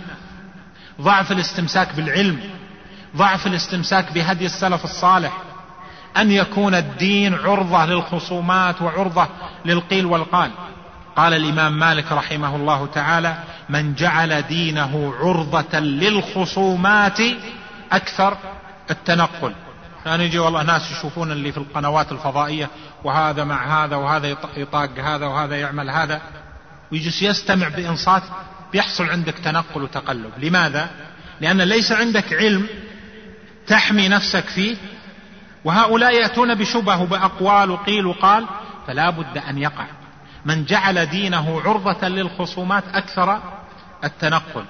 ضعف الاستمساك بالعلم، ضعف الاستمساك بهدي السلف الصالح، أن يكون الدين عرضة للخصومات وعرضة للقيل والقال. قال الإمام مالك رحمه الله تعالى من جعل دينه عرضة للخصومات أكثر التنقل. يعني يجي والله ناس يشوفون اللي في القنوات الفضائية وهذا مع هذا وهذا يطاق هذا وهذا يعمل هذا، ويجلس يستمع بإنصات، بيحصل عندك تنقل وتقلب. لماذا؟ لأن ليس عندك علم تحمي نفسك فيه، وهؤلاء يأتون بشبه بأقوال وقيل وقال، فلا بد أن يقع. من جعل دينه عرضة للخصومات أكثر التنقل.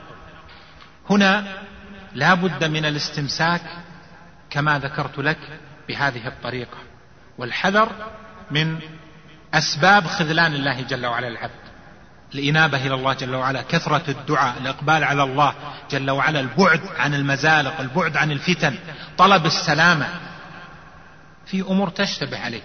هنا لا بد من الاستمساك كما ذكرت لك بهذه الطريقة، والحذر من أسباب خذلان الله جل وعلا العبد. الإنابة إلى الله جل وعلا، كثرة الدعاء، الإقبال على الله جل وعلا، البعد عن المزالق، البعد عن الفتن، طلب السلامة في أمور تشتبه عليك.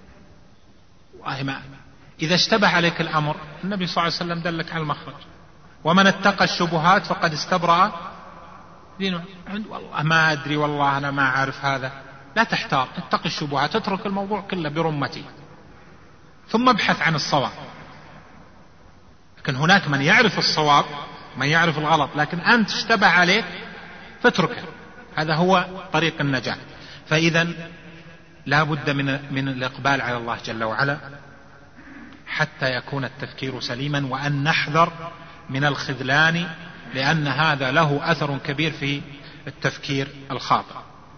إذا اشتبه عليك الأمر النبي صلى الله عليه وسلم دلك على المخرج، ومن اتقى الشبهات فقد استبرأ دينه. والله ما أدري، والله أنا ما أعرف هذا، لا تحتار، اتق الشبهات، اترك الموضوع كله برمته، ثم ابحث عن الصواب. لكن هناك من يعرف الصواب، من يعرف الغلط، لكن أنت اشتبه عليك فاتركه. هذا هو طريق النجاة. فإذا لا بد من, من الإقبال على الله جل وعلا حتى يكون التفكير سليما، وأن نحذر من الخذلان، لأن هذا له أثر كبير في التفكير الخاطئ.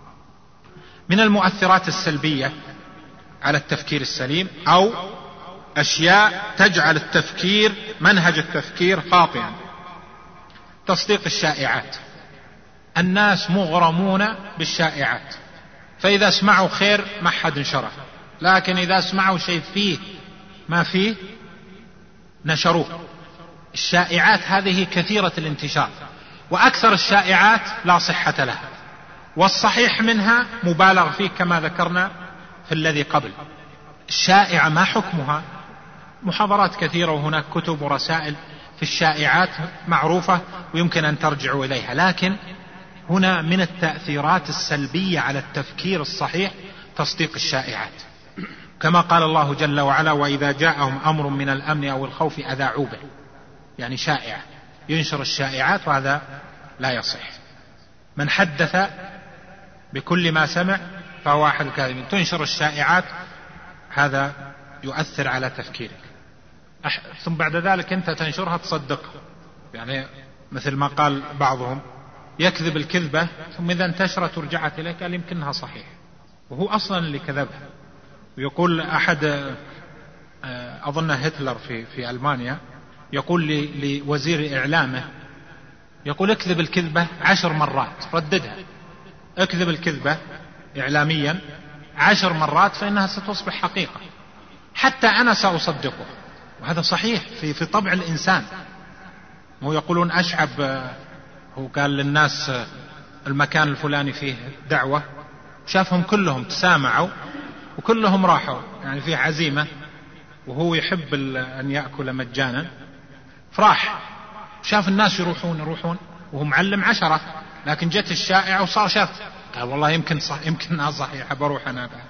من المؤثرات السلبية على التفكير السليم أو أشياء تجعل التفكير منهج التفكير خاطئا. تصديق الشائعات، الناس مغرمون بالشائعات، فإذا اسمعوا خير ما حد انشره، لكن إذا اسمعوا شيء فيه ما فيه نشروه. الشائعات هذه كثيرة الانتشار، وأكثر الشائعات لا صحة لها، والصحيح منها مبالغ فيه كما ذكرنا في الذي قبل. الشائعة ما حكمها؟ محاضرات كثيرة وهناك كتب ورسائل في الشائعات معروفة ويمكن أن ترجعوا إليها، لكن هنا من التأثيرات السلبية على التفكير الصحيح تصديق الشائعات، كما قال الله جل وعلا: وإذا جاءهم أمر من الأمن أو الخوف أذاعوا به. يعني شائعة، ينشر الشائعات، وهذا لا يصح. من حدث بكل ما سمع فهو أحد الكاذبين. تنشر الشائعات، هذا يؤثر على تفكيرك. ثم بعد ذلك أنت تنشرها تصدقها، يعني مثل ما قال بعضهم: يكذب الكذبة ثم إذا انتشرت ورجعت إليك قال يمكنها صحيح، وهو أصلا اللي كذبها. ويقول أحد أظن هتلر في, في ألمانيا يقول لوزير إعلامه، يقول: اكذب الكذبة عشر مرات رددها، اكذب الكذبة إعلاميا عشر مرات فإنها ستصبح حقيقة، حتى أنا سأصدقه. وهذا صحيح في, في طبع الإنسان. هو يقولون أشعب، هو قال للناس المكان الفلاني فيه دعوة، شافهم كلهم تسامعوا وكلهم راحوا، يعني فيه عزيمة، وهو يحب أن يأكل مجانا، فراح شاف الناس يروحون يروحون وهو معلم عشرة، لكن جت الشائعة وصار شاف، قال والله يمكن صح، يمكنها صحيحة، بروح أنا بها.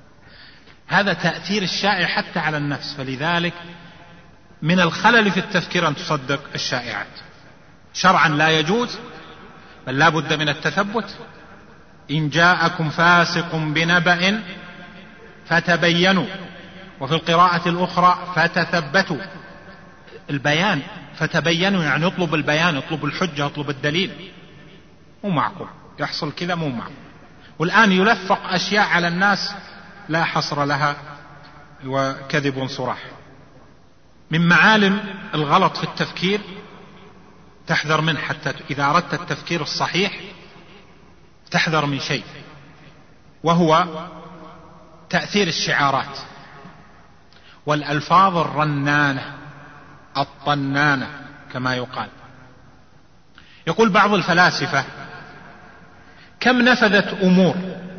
هذا تأثير الشائع حتى على النفس. فلذلك من الخلل في التفكير أن تصدق الشائعات. شرعا لا يجوز، بل لا بد من التثبت. إن جاءكم فاسق بنبأ فتبينوا، وفي القراءة الأخرى فتثبتوا. البيان فتبينوا يعني اطلب البيان، اطلب الحجة، اطلب الدليل. مو معقول يحصل كذا، مو معقول. والآن يلفق أشياء على الناس لا حصر لها، وكذب صراح. من معالم الغلط في التفكير تحذر منه، حتى إذا أردت التفكير الصحيح تحذر من شيء، وهو تأثير الشعارات والألفاظ الرنانة الطنانة كما يقال. يقول بعض الفلاسفة: كم نفذت أمور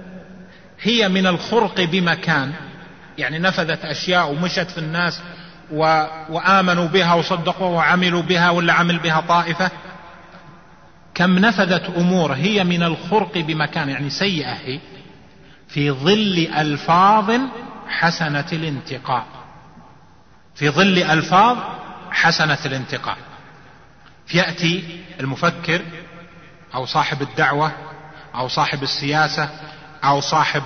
هي من الخرق بمكان، يعني نفذت أشياء ومشت في الناس و... وآمنوا بها وصدقوا وعملوا بها، ولا عمل بها طائفة. كم نفذت أمور هي من الخرق بمكان، يعني سيئة هي، في ظل ألفاظ حسنة الانتقاء، في ظل ألفاظ حسنة الانتقاء. فيأتي المفكر أو صاحب الدعوة أو صاحب السياسة أو صاحب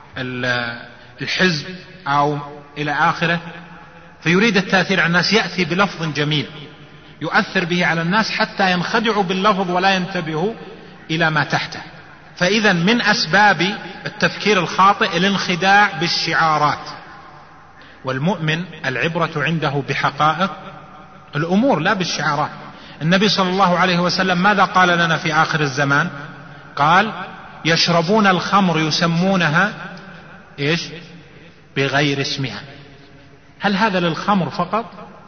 الحزب أو إلى آخره، فيريد التأثير على الناس، يأتي بلفظ جميل يؤثر به على الناس حتى ينخدعوا باللفظ ولا ينتبهوا إلى ما تحته. فإذا من أسباب التفكير الخاطئ الانخداع بالشعارات. والمؤمن العبرة عنده بحقائق الأمور لا بالشعارات. النبي صلى الله عليه وسلم ماذا قال لنا في آخر الزمان؟ قال: يشربون الخمر يسمونها إيش؟ بغير اسمها. هل هذا للخمر فقط؟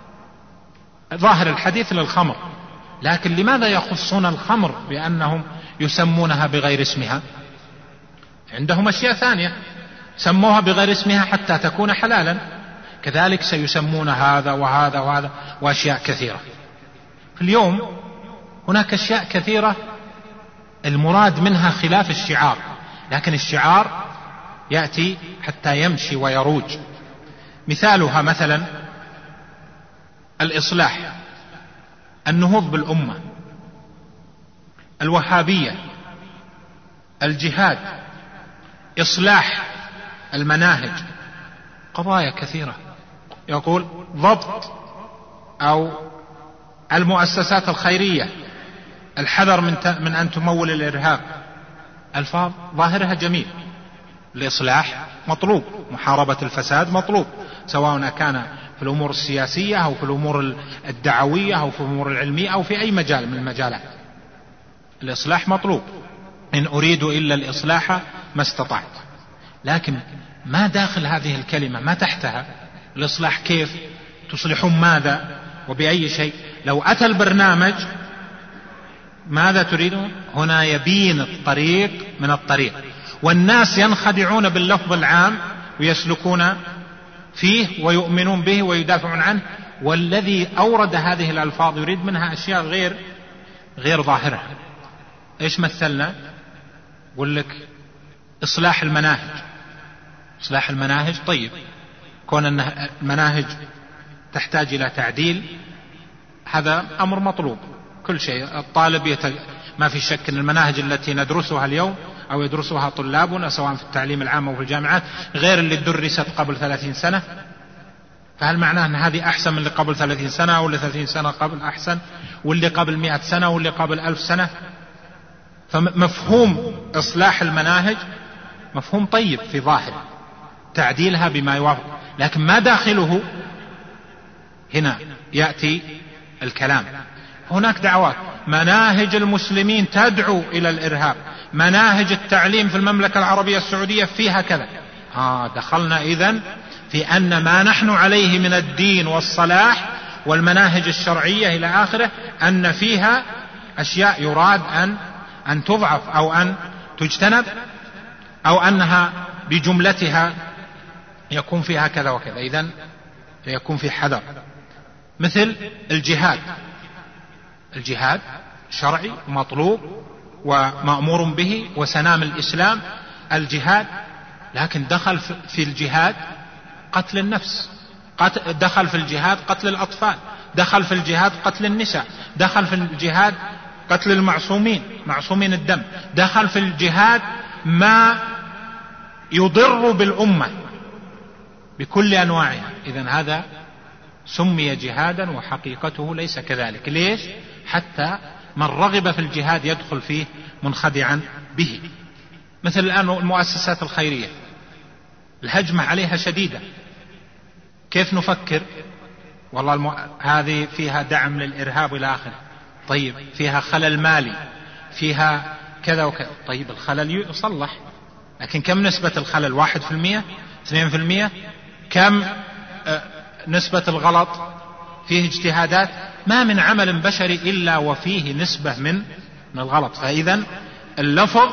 ظاهر الحديث للخمر، لكن لماذا يخصون الخمر بأنهم يسمونها بغير اسمها؟ عندهم أشياء ثانية سموها بغير اسمها حتى تكون حلالا، كذلك سيسمون هذا وهذا وهذا وأشياء كثيرة. في اليوم هناك أشياء كثيرة المراد منها خلاف الشعار، لكن الشعار يأتي حتى يمشي ويروج. مثالها مثلا الإصلاح، النهوض بالأمة، الوهابية، الجهاد، إصلاح المناهج، قضايا كثيرة. يقول ضبط أو المؤسسات الخيرية، الحذر من من أن تمول الإرهاب. ألفاظ ظاهرها جميل. الإصلاح مطلوب، محاربة الفساد مطلوب، سواء كان في الأمور السياسية أو في الأمور الدعوية أو في الأمور العلمية أو في أي مجال من المجالات. الإصلاح مطلوب، إن أريد إلا الإصلاح ما استطعت. لكن ما داخل هذه الكلمة، ما تحتها الإصلاح، كيف تصلحون ماذا وبأي شيء؟ لو أتى البرنامج ماذا تريدون؟ هنا يبين الطريق من الطريق، والناس ينخدعون باللفظ العام ويسلكون فيه ويؤمنون به ويدافعون عنه، والذي أورد هذه الألفاظ يريد منها أشياء غير غير ظاهرة. إيش مثلنا؟ قل لك إصلاح المناهج. إصلاح المناهج طيب، كون أن المناهج تحتاج إلى تعديل هذا أمر مطلوب. كل شيء الطالب يت... ما في شك أن المناهج التي ندرسها اليوم أو يدرسها طلابنا سواء في التعليم العام أو في الجامعات غير اللي درست قبل ثلاثين سنة. فهل معناه أن هذه أحسن من اللي قبل ثلاثين سنة، واللي ثلاثين سنة قبل أحسن، واللي قبل مئة سنة، واللي قبل ألف سنة؟ فمفهوم إصلاح المناهج مفهوم طيب في ظاهر، تعديلها بما يوافق، لكن ما داخله هنا يأتي الكلام. هناك دعوات، مناهج المسلمين تدعو إلى الإرهاب، مناهج التعليم في المملكة العربية السعودية فيها كذا. آه دخلنا إذن في أن ما نحن عليه من الدين والصلاح والمناهج الشرعية إلى آخره أن فيها أشياء يراد أن أن تضعف أو أن تجتنب، أو أنها بجملتها يكون فيها كذا وكذا. إذن يكون في حذر. مثل الجهاد، الجهاد شرعي مطلوب ومأمور به وسنام الإسلام الجهاد، لكن دخل في الجهاد قتل النفس، دخل في الجهاد قتل الأطفال، دخل في الجهاد قتل النساء، دخل في الجهاد قتل المعصومين معصومين الدم، دخل في الجهاد ما يضر بالأمة بكل أنواعها. إذن هذا سمي جهادا وحقيقته ليس كذلك. ليش؟ حتى من رغب في الجهاد يدخل فيه منخدعا به. مثل الآن المؤسسات الخيرية الهجمة عليها شديدة، كيف نفكر؟ والله المو... هذه فيها دعم للإرهاب إلى آخره. طيب فيها خلل مالي، فيها كذا وكذا. طيب الخلل يصلح، لكن كم نسبة الخلل؟ واحد في المية، اثنين في المية؟ كم آه نسبة الغلط؟ فيه اجتهادات، ما من عمل بشري إلا وفيه نسبة من من الغلط. فإذا اللفظ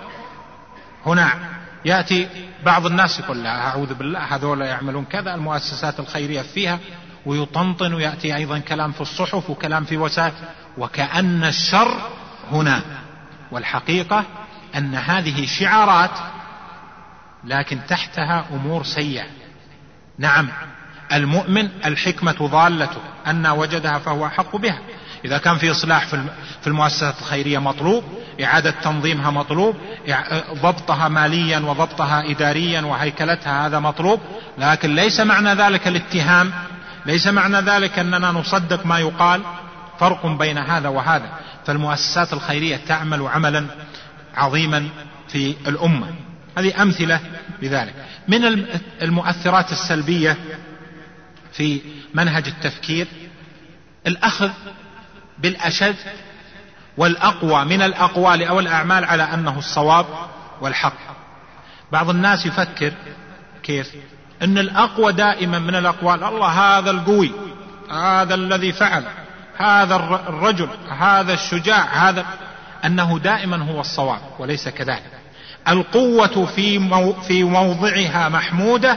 هنا يأتي بعض الناس يقول لا أعوذ بالله هذول يعملون كذا، المؤسسات الخيرية فيها، ويطنطن، ويأتي أيضا كلام في الصحف وكلام في وسائل، وكأن الشر هنا. والحقيقة أن هذه شعارات لكن تحتها أمور سيئة. نعم المؤمن الحكمة ضالته أن وجدها فهو أحق بها. إذا كان في إصلاح في المؤسسات الخيرية مطلوب، إعادة تنظيمها مطلوب، ضبطها ماليا وضبطها إداريا وهيكلتها هذا مطلوب، لكن ليس معنى ذلك الاتهام، ليس معنى ذلك أننا نصدق ما يقال. فرق بين هذا وهذا. فالمؤسسات الخيرية تعمل عملا عظيما في الأمة. هذه أمثلة بذلك. من المؤثرات السلبية في منهج التفكير الأخذ بالأشد والأقوى من الأقوال أو الأعمال على أنه الصواب والحق. بعض الناس يفكر كيف؟ أن الأقوى دائما من الأقوال، الله هذا القوي، هذا الذي فعل، هذا الرجل، هذا الشجاع، هذا، أنه دائما هو الصواب، وليس كذلك. القوة في مو في موضعها محمودة،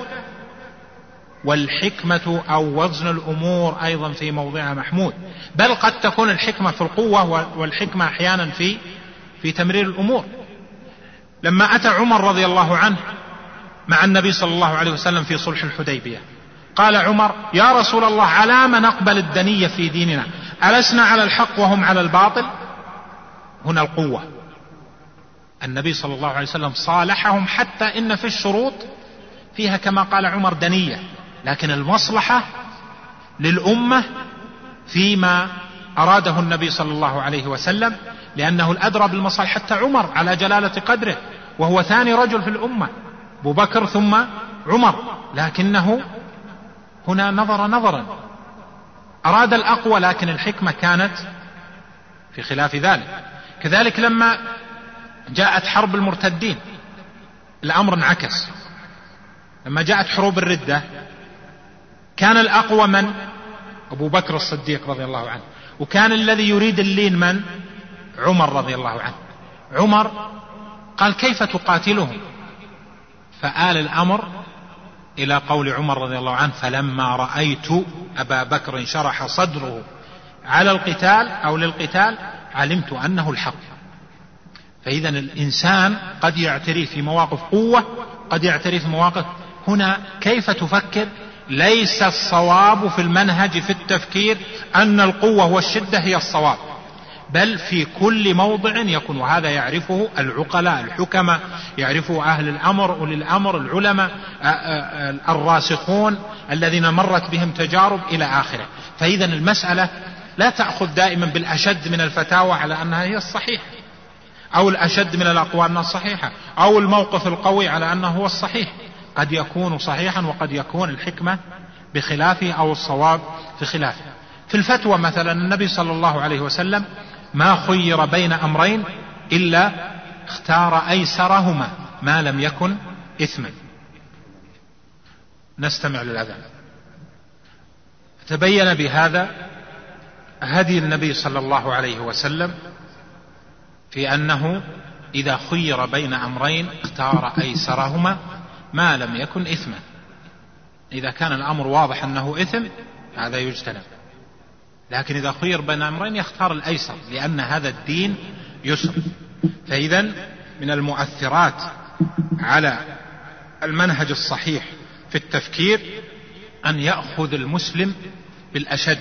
والحكمة أو وزن الأمور أيضا في موضعها محمود. بل قد تكون الحكمة في القوة والحكمة أحيانا في في تمرير الأمور. لما أتى عمر رضي الله عنه مع النبي صلى الله عليه وسلم في صلح الحديبية، قال عمر: يا رسول الله، على ما نقبل الدنية في ديننا؟ ألسنا على الحق وهم على الباطل؟ هنا القوة. النبي صلى الله عليه وسلم صالحهم حتى إن في الشروط فيها كما قال عمر دنية، لكن المصلحة للأمة فيما أراده النبي صلى الله عليه وسلم، لأنه الأدرى بالمصالح. حتى عمر على جلالة قدره وهو ثاني رجل في الأمة، أبو بكر ثم عمر، لكنه هنا نظر نظرا، أراد الأقوى لكن الحكمة كانت في خلاف ذلك. كذلك لما جاءت حرب المرتدين الأمر انعكس، لما جاءت حروب الردة كان الأقوى من؟ أبو بكر الصديق رضي الله عنه، وكان الذي يريد اللين من؟ عمر رضي الله عنه. عمر قال كيف تقاتلهم؟ فآل الأمر إلى قول عمر رضي الله عنه فلما رأيت أبا بكر شرح صدره على القتال أو للقتال علمت أنه الحق. فإذا الإنسان قد يعترف في مواقف قوة، قد يعترف في مواقف. هنا كيف تفكر؟ ليس الصواب في المنهج في التفكير أن القوة والشدة هي الصواب، بل في كل موضع يكون، وهذا يعرفه العقلاء الحكماء، يعرفه أهل الأمر أولي الأمر العلماء الراسخون الذين مرت بهم تجارب إلى آخره. فإذا المسألة لا تأخذ دائما بالأشد من الفتاوى على أنها هي الصحيح، أو الأشد من الأقوال أنها الصحيحة، أو الموقف القوي على أنه هو الصحيح. قد يكون صحيحا وقد يكون الحكمة بخلافه أو الصواب في خلافه. في الفتوى مثلا النبي صلى الله عليه وسلم ما خير بين أمرين إلا اختار أيسرهما ما لم يكن إثما. نستمع للأذان. تبين بهذا هدي النبي صلى الله عليه وسلم في أنه إذا خير بين أمرين اختار أيسرهما ما لم يكن إثما. إذا كان الأمر واضح أنه إثم هذا يجتنب، لكن إذا خير بين أمرين يختار الأيسر، لأن هذا الدين يسر. فإذا من المؤثرات على المنهج الصحيح في التفكير أن يأخذ المسلم بالأشد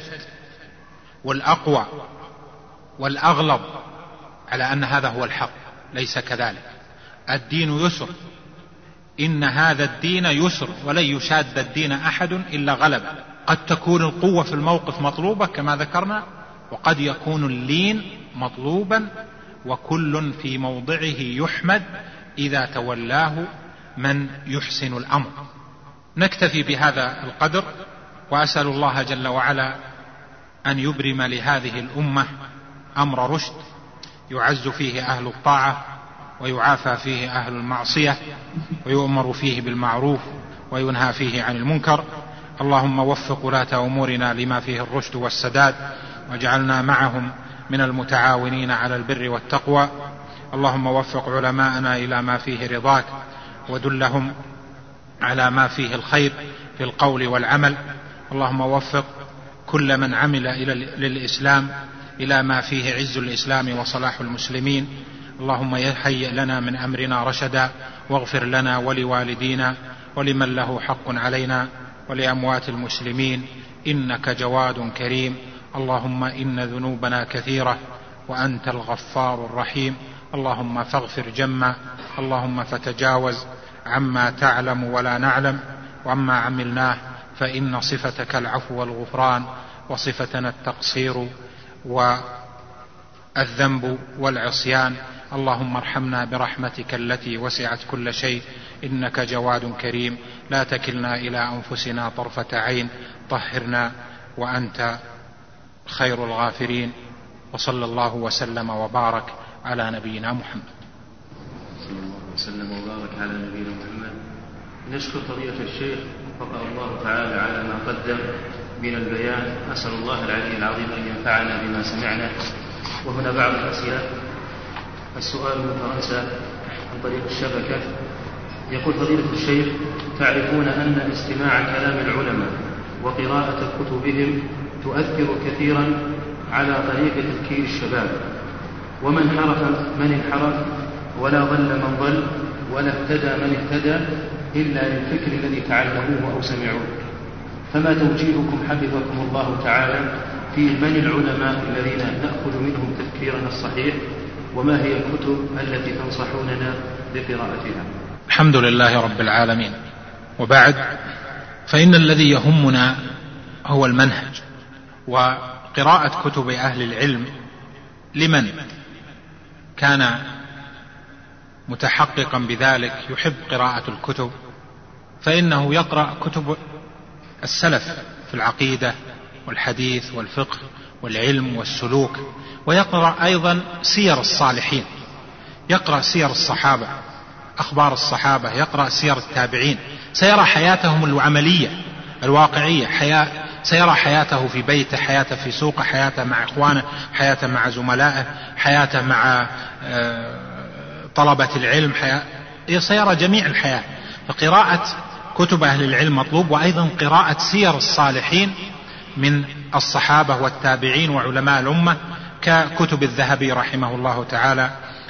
والأقوى والأغلظ على أن هذا هو الحق. ليس كذلك، الدين يسر، إن هذا الدين يسر ولن يشاد الدين أحد إلا غلبه. قد تكون القوة في الموقف مطلوبة كما ذكرنا، وقد يكون اللين مطلوبا، وكل في موضعه يحمد إذا تولاه من يحسن الأمر. نكتفي بهذا القدر، وأسأل الله جل وعلا أن يبرم لهذه الأمة أمر رشد يعز فيه أهل الطاعة ويعافى فيه أهل المعصية، ويؤمر فيه بالمعروف وينهى فيه عن المنكر. اللهم وفق ولاة أمورنا لما فيه الرشد والسداد، واجعلنا معهم من المتعاونين على البر والتقوى. اللهم وفق علماءنا إلى ما فيه رضاك، ودلهم على ما فيه الخير في القول والعمل. اللهم وفق كل من عمل إلى للإسلام إلى ما فيه عز الإسلام وصلاح المسلمين. اللهم يهيئ لنا من أمرنا رشدا، واغفر لنا ولوالدينا ولمن له حق علينا ولأموات المسلمين، إنك جواد كريم. اللهم إن ذنوبنا كثيرة وأنت الغفار الرحيم. اللهم فاغفر جما، اللهم فتجاوز عما تعلم ولا نعلم، وعما عملناه، فإن صفتك العفو والغفران، وصفتنا التقصير والذنب والعصيان. اللهم ارحمنا برحمتك التي وسعت كل شيء، إنك جواد كريم. لا تكلنا إلى أنفسنا طرفة عين، طهرنا وأنت خير الغافرين. وصلى الله وسلم وبارك على نبينا محمد. صلى الله وسلم وبارك على نبينا محمد. نشكر فضيلة الشيخ وفقه الله تعالى على ما قدم من البيان. أسأل الله العلي العظيم أن ينفعنا بما سمعنا. وهنا بعض الأسئلة. السؤال من فرنسا عن طريق الشبكة، يقول فضيلة الشيخ: تعرفون أن استماع كلام العلماء وقراءة كتبهم تؤثر كثيرا على طريق تفكير الشباب، ومن انحرف من انحرف ولا ضل من ضل ولا اهتدى من اهتدى إلا للفكر الذي تعلموه أو سمعوه، فما توجيهكم حفظكم الله تعالى في من العلماء الذين نأخذ منهم تفكيرنا الصحيح، وما هي الكتب التي تنصحوننا بقراءتها؟ الحمد لله رب العالمين. وبعد، فإن الذي يهمنا هو المنهج، وقراءة كتب أهل العلم لمن كان متحققا بذلك يحب قراءة الكتب، فإنه يقرأ كتب السلف في العقيدة والحديث والفقه والعلم والسلوك، ويقرأ أيضا سير الصالحين، يقرأ سير الصحابة، أخبار الصحابة، يقرأ سير التابعين، سيرى حياتهم العملية الواقعية، حياة سيرى حياته في بيته، حياته في سوقه، حياته مع إخوانه، حياته مع زملائه، حياته مع طلبة العلم، سيرى جميع الحياة. فقراءة كتب أهل العلم مطلوب، وأيضا قراءة سير الصالحين من الصحابة والتابعين وعلماء الأمة ككتب الذهبي رحمه الله تعالى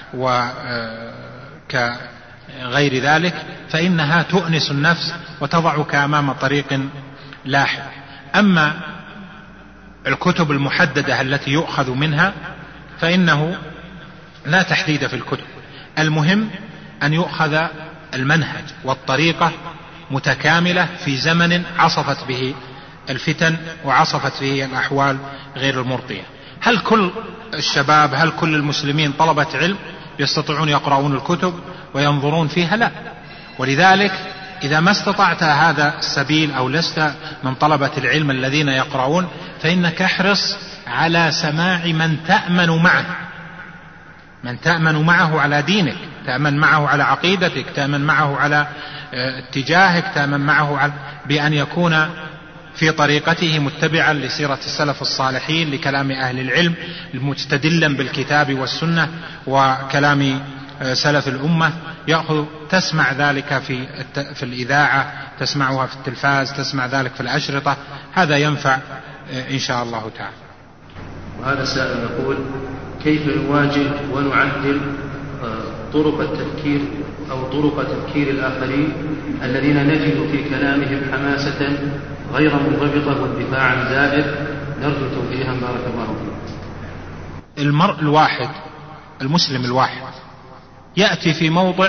وكغير ذلك، فإنها تؤنس النفس وتضعك أمام طريق لاحق. أما الكتب المحددة التي يؤخذ منها فإنه لا تحديد في الكتب، المهم أن يؤخذ المنهج والطريقة متكاملة في زمن عصفت به الفتن وعصفت به الأحوال غير المرضية. هل كل الشباب، هل كل المسلمين طلبة علم يستطيعون يقرؤون الكتب وينظرون فيها؟ لا. ولذلك إذا ما استطعت هذا السبيل أو لست من طلبة العلم الذين يقرؤون، فإنك احرص على سماع من تأمن معه، من تأمن معه على دينك، تأمن معه على عقيدتك، تأمن معه على اتجاهك، تأمن معه على بأن يكون في طريقته متبعا لسيرة السلف الصالحين، لكلام أهل العلم، مستدلا بالكتاب والسنة وكلام سلف الأمة. يأخذ تسمع ذلك في في الإذاعة، تسمعها في التلفاز، تسمع ذلك في الأشرطة، هذا ينفع إن شاء الله تعالى. وهذا السائل يقول: كيف نواجه ونعدل طرق التفكير أو طرق تفكير الآخرين الذين نجد في كلامهم حماسة غير منضبطة والدفاع عن زائد؟ نرجو توجيها بارك الله فيكم. المرء الواحد، المسلم الواحد، يأتي في موضع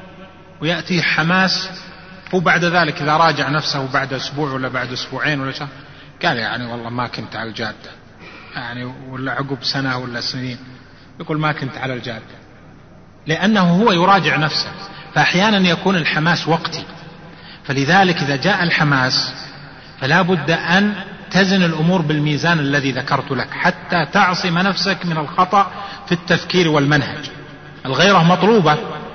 ويأتي حماس، وبعد ذلك إذا راجع نفسه بعد أسبوع ولا بعد أسبوعين ولا شهر قال يعني والله ما كنت على الجادة، يعني ولا عقب سنة ولا سنين يقول ما كنت على الجادة، لأنه هو يراجع نفسه. فأحيانا يكون الحماس وقتي، فلذلك إذا جاء الحماس فلا بد أن تزن الأمور بالميزان الذي ذكرت لك حتى تعصم نفسك من الخطأ في التفكير والمنهج. الغيرة مطلوبة،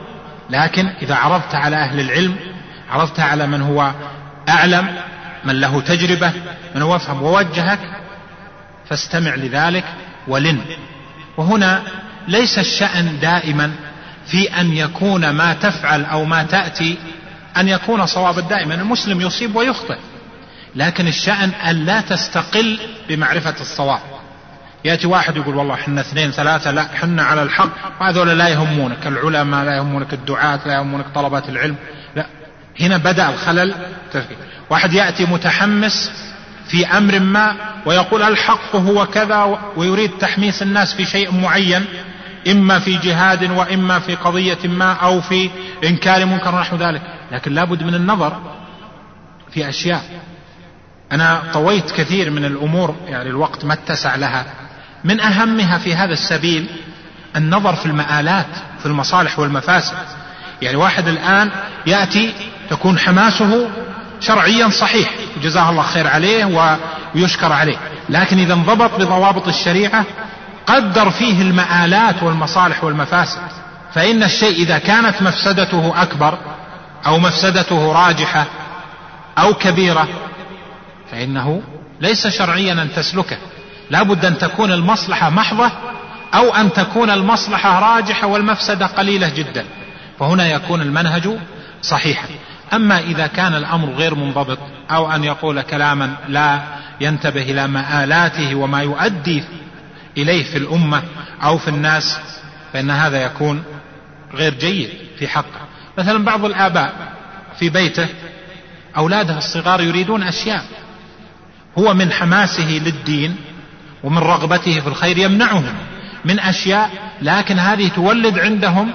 لكن إذا عرضت على أهل العلم، عرضت على من هو أعلم، من له تجربة، من هو أفهم ووجهك، فاستمع لذلك ولن. وهنا ليس الشأن دائما في أن يكون ما تفعل أو ما تأتي أن يكون صوابا دائما، المسلم يصيب ويخطئ، لكن الشأن أن لا تستقل بمعرفة الصواب. يأتي واحد يقول والله حنا اثنين ثلاثة، لا حنا على الحق، وهذول لا يهمونك، العلماء لا يهمونك، الدعاة لا يهمونك، طلبة العلم لا. هنا بدأ الخلل تفكير. واحد يأتي متحمس في أمر ما ويقول الحق هو كذا، ويريد تحميس الناس في شيء معين، إما في جهاد وإما في قضية ما أو في إنكار منكر نحو ذلك، لكن لابد من النظر في أشياء. أنا طويت كثير من الأمور، يعني الوقت ما اتسع لها. من أهمها في هذا السبيل النظر في المآلات، في المصالح والمفاسد. يعني واحد الآن يأتي تكون حماسه شرعيا صحيح، جزاه الله خير عليه ويشكر عليه، لكن إذا انضبط بضوابط الشريعة قدر فيه المآلات والمصالح والمفاسد. فإن الشيء إذا كانت مفسدته أكبر أو مفسدته راجحة أو كبيرة فإنه ليس شرعيا أن تسلكه، لابد أن تكون المصلحة محضة أو أن تكون المصلحة راجحة والمفسدة قليلة جدا، فهنا يكون المنهج صحيحا. أما إذا كان الأمر غير منضبط أو أن يقول كلاما لا ينتبه إلى مآلاته وما يؤدي إليه في الأمة أو في الناس، فإن هذا يكون غير جيد في حقه. مثلا بعض الآباء في بيته أولاده الصغار يريدون أشياء، هو من حماسه للدين ومن رغبته في الخير يمنعهم من أشياء، لكن هذه تولد عندهم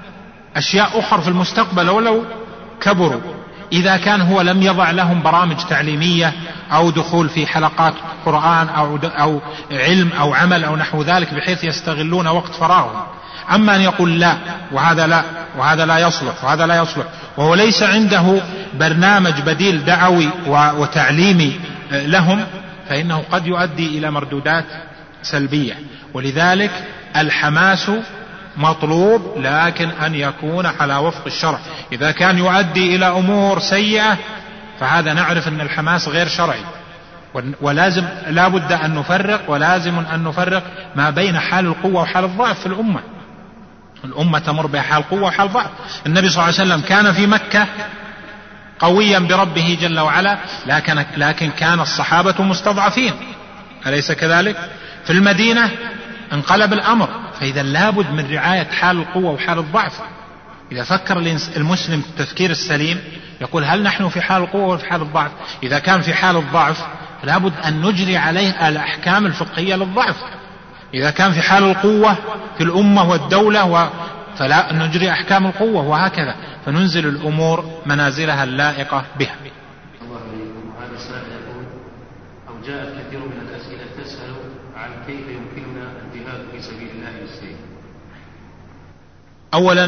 أشياء أخرى في المستقبل ولو كبروا. إذا كان هو لم يضع لهم برامج تعليمية أو دخول في حلقات قرآن أو, أو علم أو عمل أو نحو ذلك بحيث يستغلون وقت فراغهم. أما أن يقول لا وهذا لا وهذا لا يصلح وهذا لا يصلح، وهو ليس عنده برنامج بديل دعوي وتعليمي لهم، فإنه قد يؤدي إلى مردودات سلبية. ولذلك الحماس مطلوب، لكن أن يكون على وفق الشرع. إذا كان يؤدي إلى أمور سيئة فهذا نعرف أن الحماس غير شرعي، ولازم لا بد أن نفرق ولازم أن نفرق ما بين حال القوة وحال الضعف في الأمة. الأمة تمر بحال قوة وحال ضعف. النبي صلى الله عليه وسلم كان في مكة قويا بربه جل وعلا، لكن, لكن كان الصحابة مستضعفين، أليس كذلك؟ في المدينة انقلب الأمر، فإذا لابد من رعاية حال القوة وحال الضعف. إذا فكر المسلم التفكير السليم يقول هل نحن في حال القوة وفي حال الضعف؟ إذا كان في حال الضعف لابد أن نجري عليه الأحكام الفقهية للضعف. إذا كان في حال القوة في الأمة والدولة و... فلا نجري أحكام القوة، وهكذا، فننزل الأمور منازلها اللائقة بها. الله عليكم. وهذا السائل يقول: أو جاءت كثير من الأسئلة تسأل عن كيف يمكننا الجهاد في سبيل الله بالسيف. أولا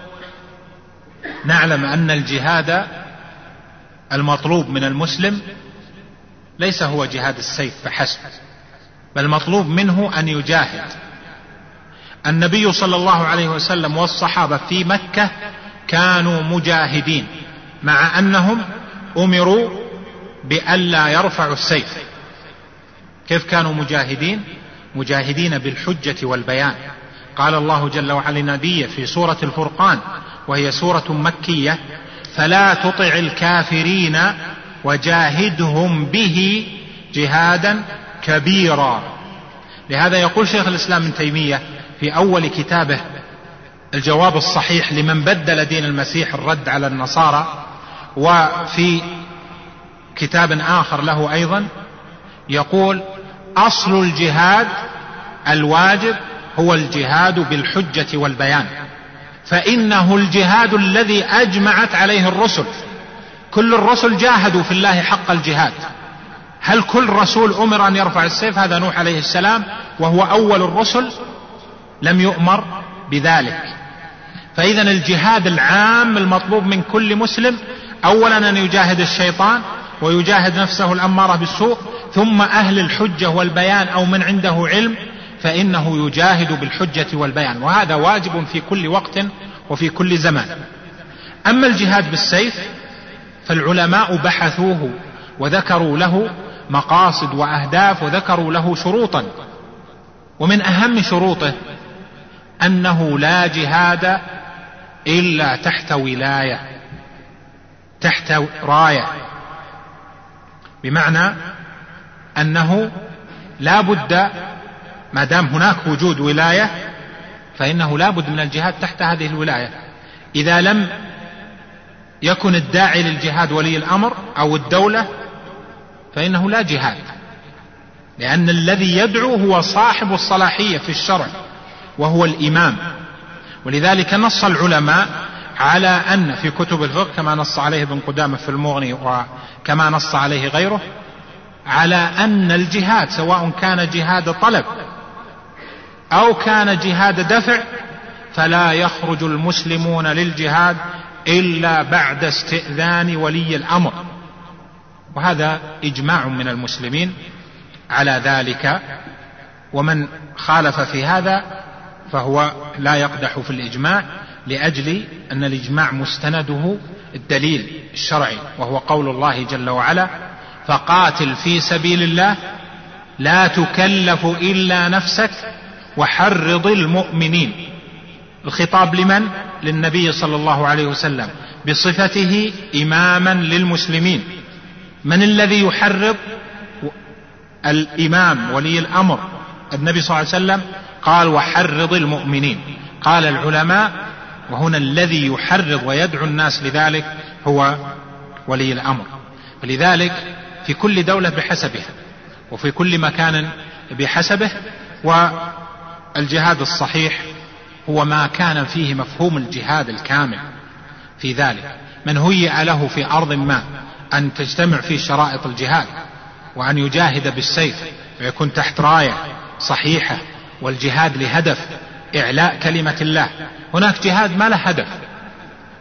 نعلم أن الجهاد المطلوب من المسلم ليس هو جهاد السيف فحسب، بل مطلوب منه أن يجاهد. النبي صلى الله عليه وسلم والصحابة في مكة كانوا مجاهدين، مع أنهم أمروا بألا يرفعوا السيف. كيف كانوا مجاهدين؟ مجاهدين بالحجة والبيان. قال الله جل وعلا لنبيه في سورة الفرقان وهي سورة مكية: فلا تطع الكافرين وجاهدهم به جهادا كبيرا. لهذا يقول شيخ الإسلام ابن تيمية في أول كتابه الجواب الصحيح لمن بدل دين المسيح، الرد على النصارى، وفي كتاب آخر له أيضا يقول: أصل الجهاد الواجب هو الجهاد بالحجة والبيان، فإنه الجهاد الذي أجمعت عليه الرسل. كل الرسل جاهدوا في الله حق الجهاد. هل كل رسول أمر أن يرفع السيف؟ هذا نوح عليه السلام وهو أول الرسل لم يؤمر بذلك. فإذا الجهاد العام المطلوب من كل مسلم أولا أن يجاهد الشيطان ويجاهد نفسه الأمارة بالسوء، ثم أهل الحجة والبيان أو من عنده علم فإنه يجاهد بالحجة والبيان، وهذا واجب في كل وقت وفي كل زمان. أما الجهاد بالسيف فالعلماء بحثوه وذكروا له مقاصد وأهداف وذكروا له شروطا، ومن أهم شروطه أنه لا جهاد إلا تحت ولاية، تحت راية، بمعنى أنه لا بد ما دام هناك وجود ولاية فإنه لا بد من الجهاد تحت هذه الولاية. إذا لم يكن الداعي للجهاد ولي الأمر أو الدولة فإنه لا جهاد، لأن الذي يدعو هو صاحب الصلاحية في الشرع وهو الإمام. ولذلك نص العلماء على أن في كتب الفقه كما نص عليه ابن قدامة في المغني وكما نص عليه غيره على أن الجهاد سواء كان جهاد طلب أو كان جهاد دفع فلا يخرج المسلمون للجهاد إلا بعد استئذان ولي الأمر، وهذا إجماع من المسلمين على ذلك، ومن خالف في هذا فهو لا يقدح في الإجماع، لأجل أن الإجماع مستنده الدليل الشرعي وهو قول الله جل وعلا: فقاتل في سبيل الله لا تكلف إلا نفسك وحرض المؤمنين. الخطاب لمن؟ للنبي صلى الله عليه وسلم بصفته إماما للمسلمين. من الذي يحرض؟ الإمام ولي الأمر النبي صلى الله عليه وسلم قال: وحرض المؤمنين. قال العلماء وهنا الذي يحرض ويدعو الناس لذلك هو ولي الأمر. فلذلك في كل دولة بحسبها وفي كل مكان بحسبه، والجهاد الصحيح هو ما كان فيه مفهوم الجهاد الكامل في ذلك. من هيئ له في أرض ما أن تجتمع فيه شرائط الجهاد وأن يجاهد بالسيف ويكون تحت راية صحيحة، والجهاد لهدف إعلاء كلمة الله. هناك جهاد ما له هدف،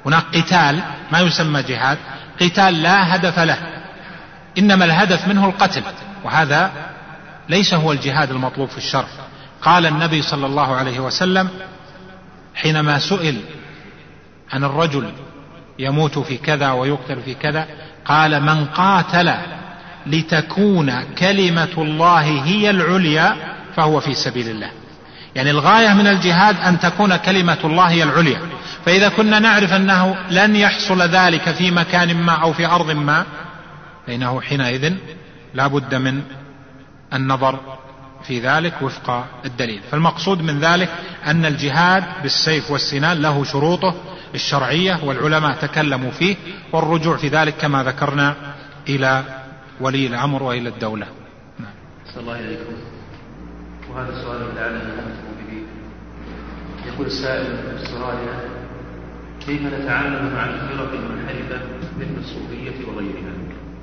هناك قتال ما يسمى جهاد، قتال لا هدف له، إنما الهدف منه القتل، وهذا ليس هو الجهاد المطلوب في الشرع. قال النبي صلى الله عليه وسلم حينما سئل عن الرجل يموت في كذا ويقتل في كذا، قال: من قاتل لتكون كلمة الله هي العليا فهو في سبيل الله. يعني الغاية من الجهاد أن تكون كلمة الله هي العليا، فإذا كنا نعرف أنه لن يحصل ذلك في مكان ما أو في أرض ما، فإنه حينئذ لا بد من النظر في ذلك وفق الدليل. فالمقصود من ذلك أن الجهاد بالسيف والسنان له شروطه الشرعية، والعلماء تكلموا فيه، والرجوع في ذلك كما ذكرنا إلى ولي الأمر وإلى الدولة. نعم. صلى الله عليكم. وهذا السؤال لعلنا نفهم به. يقول السائل في استراليا: كيف نتعامل مع الفرق المنحرفة مثل الصوفية وغيرها؟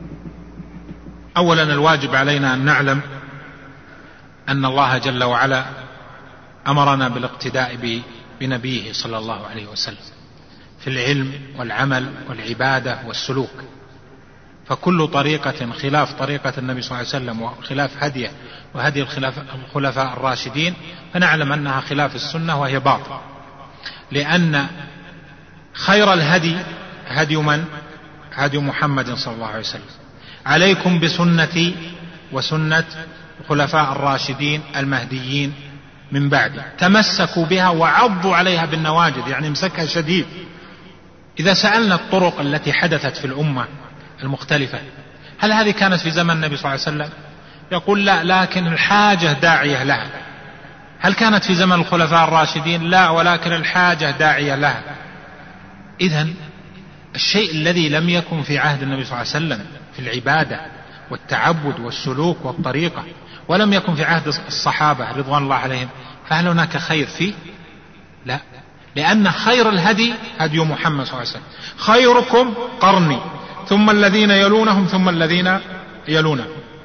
أولا الواجب علينا أن نعلم أن الله جل وعلا أمرنا بالاقتداء بنبيه صلى الله عليه وسلم في العلم والعمل والعبادة والسلوك، فكل طريقة خلاف طريقة النبي صلى الله عليه وسلم وخلاف هديه وهدي الخلفاء الراشدين فنعلم أنها خلاف السنة وهي باطل، لأن خير الهدي هدي من؟ هدي محمد صلى الله عليه وسلم. عليكم بسنتي وسنة الخلفاء الراشدين المهديين من بعد، تمسكوا بها وعضوا عليها بالنواجذ، يعني امسكها شديد. إذا سألنا الطرق التي حدثت في الأمة المختلفة، هل هذه كانت في زمن النبي صلى الله عليه وسلم؟ يقول لا، لكن الحاجة داعية لها. هل كانت في زمن الخلفاء الراشدين؟ لا، ولكن الحاجة داعية لها. إذن الشيء الذي لم يكن في عهد النبي صلى الله عليه وسلم في العبادة والتعبد والسلوك والطريقة، ولم يكن في عهد الصحابة رضوان الله عليهم، فهل هناك خير فيه؟ لا، لأن خير الهدي هدي محمد صلى الله عليه وسلم. خيركم قرني ثم الذين يلونهم ثم الذين يلونهم.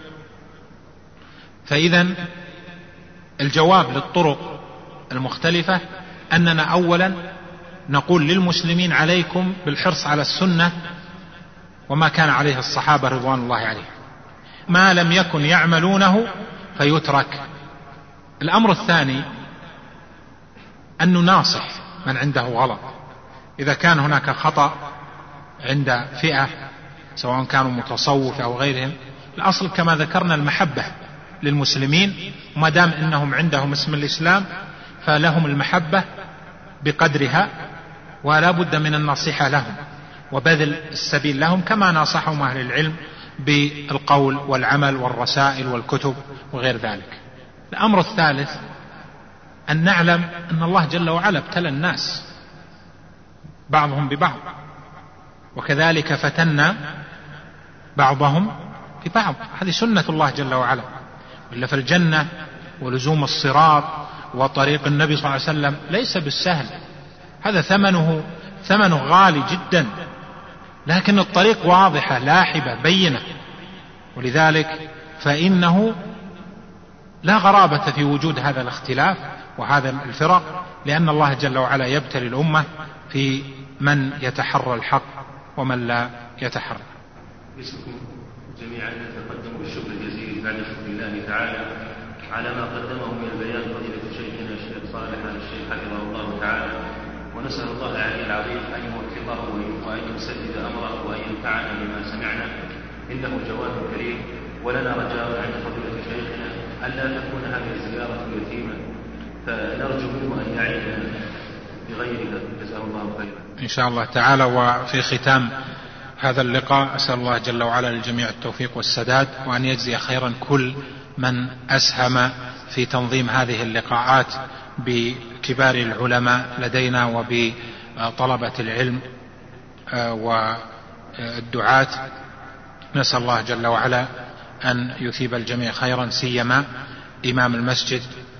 فإذا الجواب للطرق المختلفة أننا أولا نقول للمسلمين: عليكم بالحرص على السنة وما كان عليه الصحابة رضوان الله عليهم، ما لم يكن يعملونه فيترك. الأمر الثاني أن نناصح من عنده غلط. إذا كان هناك خطأ عند فئة سواء كانوا متصوف أو غيرهم، الأصل كما ذكرنا المحبة للمسلمين، وما دام إنهم عندهم اسم الإسلام فلهم المحبة بقدرها، ولا بد من النصيحة لهم وبذل السبيل لهم كما ناصحهم أهل العلم بالقول والعمل والرسائل والكتب وغير ذلك. الأمر الثالث أن نعلم أن الله جل وعلا ابتلى الناس بعضهم ببعض، وكذلك فتنا بعضهم ببعض، هذه سنة الله جل وعلا. إلا في الجنة ولزوم الصراط وطريق النبي صلى الله عليه وسلم ليس بالسهل، هذا ثمنه ثمنه غالي جدا، لكن الطريق واضحة لاحبة بينة، ولذلك فإنه لا غرابة في وجود هذا الاختلاف وهذا الفرق، لأن الله جل وعلا يبتلي الأمة في من يتحرى الحق ومن لا يتحرى. باسمكم جميعا نتقدم بالشكر الجزيل بعد شكر الله تعالى على ما قدمه من البيان فضيلة شيخنا الشيخ صالح الشيخ حفظه الله تعالى، ونسأل الله العلي العظيم أن يوفقه وأن يسدد أمره وأن ينفعنا بما سمعنا، إنه جواد كريم. ولنا رجاء عند فضيلة شيخنا ألا تكون هذه الزيارة يتيمة، فنرجو منه أن يعيدنا بغيرها، جزاه الله خيرا إن شاء الله تعالى. وفي ختام هذا اللقاء أسأل الله جل وعلا للجميع التوفيق والسداد، وأن يجزي خيرا كل من أسهم في تنظيم هذه اللقاءات بكبار العلماء لدينا وبطلبة العلم والدعاة. نسأل الله جل وعلا أن يثيب الجميع خيرا، سيما إمام المسجد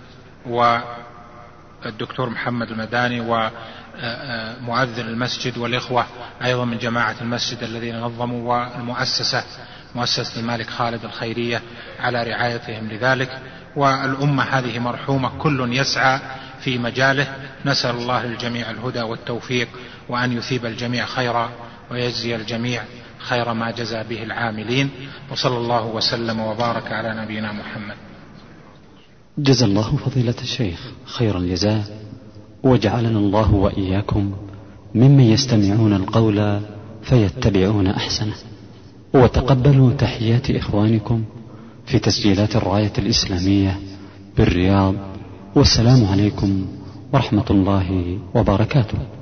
والدكتور محمد المداني ومؤذن المسجد والإخوة أيضا من جماعة المسجد الذين نظموا، والمؤسسة مؤسسة المالك خالد الخيرية على رعايتهم لذلك. والأمة هذه مرحومة، كل يسعى في مجاله. نسأل الله للجميع الهدى والتوفيق، وأن يثيب الجميع خيرا ويجزي الجميع خير ما جزى به العاملين. وصلى الله وسلم وبارك على نبينا محمد. جزى الله فضيلة الشيخ خير الجزاء، وجعلنا الله وإياكم ممن يستمعون القول فيتبعون أحسنه. وتقبلوا تحيات إخوانكم في تسجيلات الراية الإسلامية بالرياض، والسلام عليكم ورحمة الله وبركاته.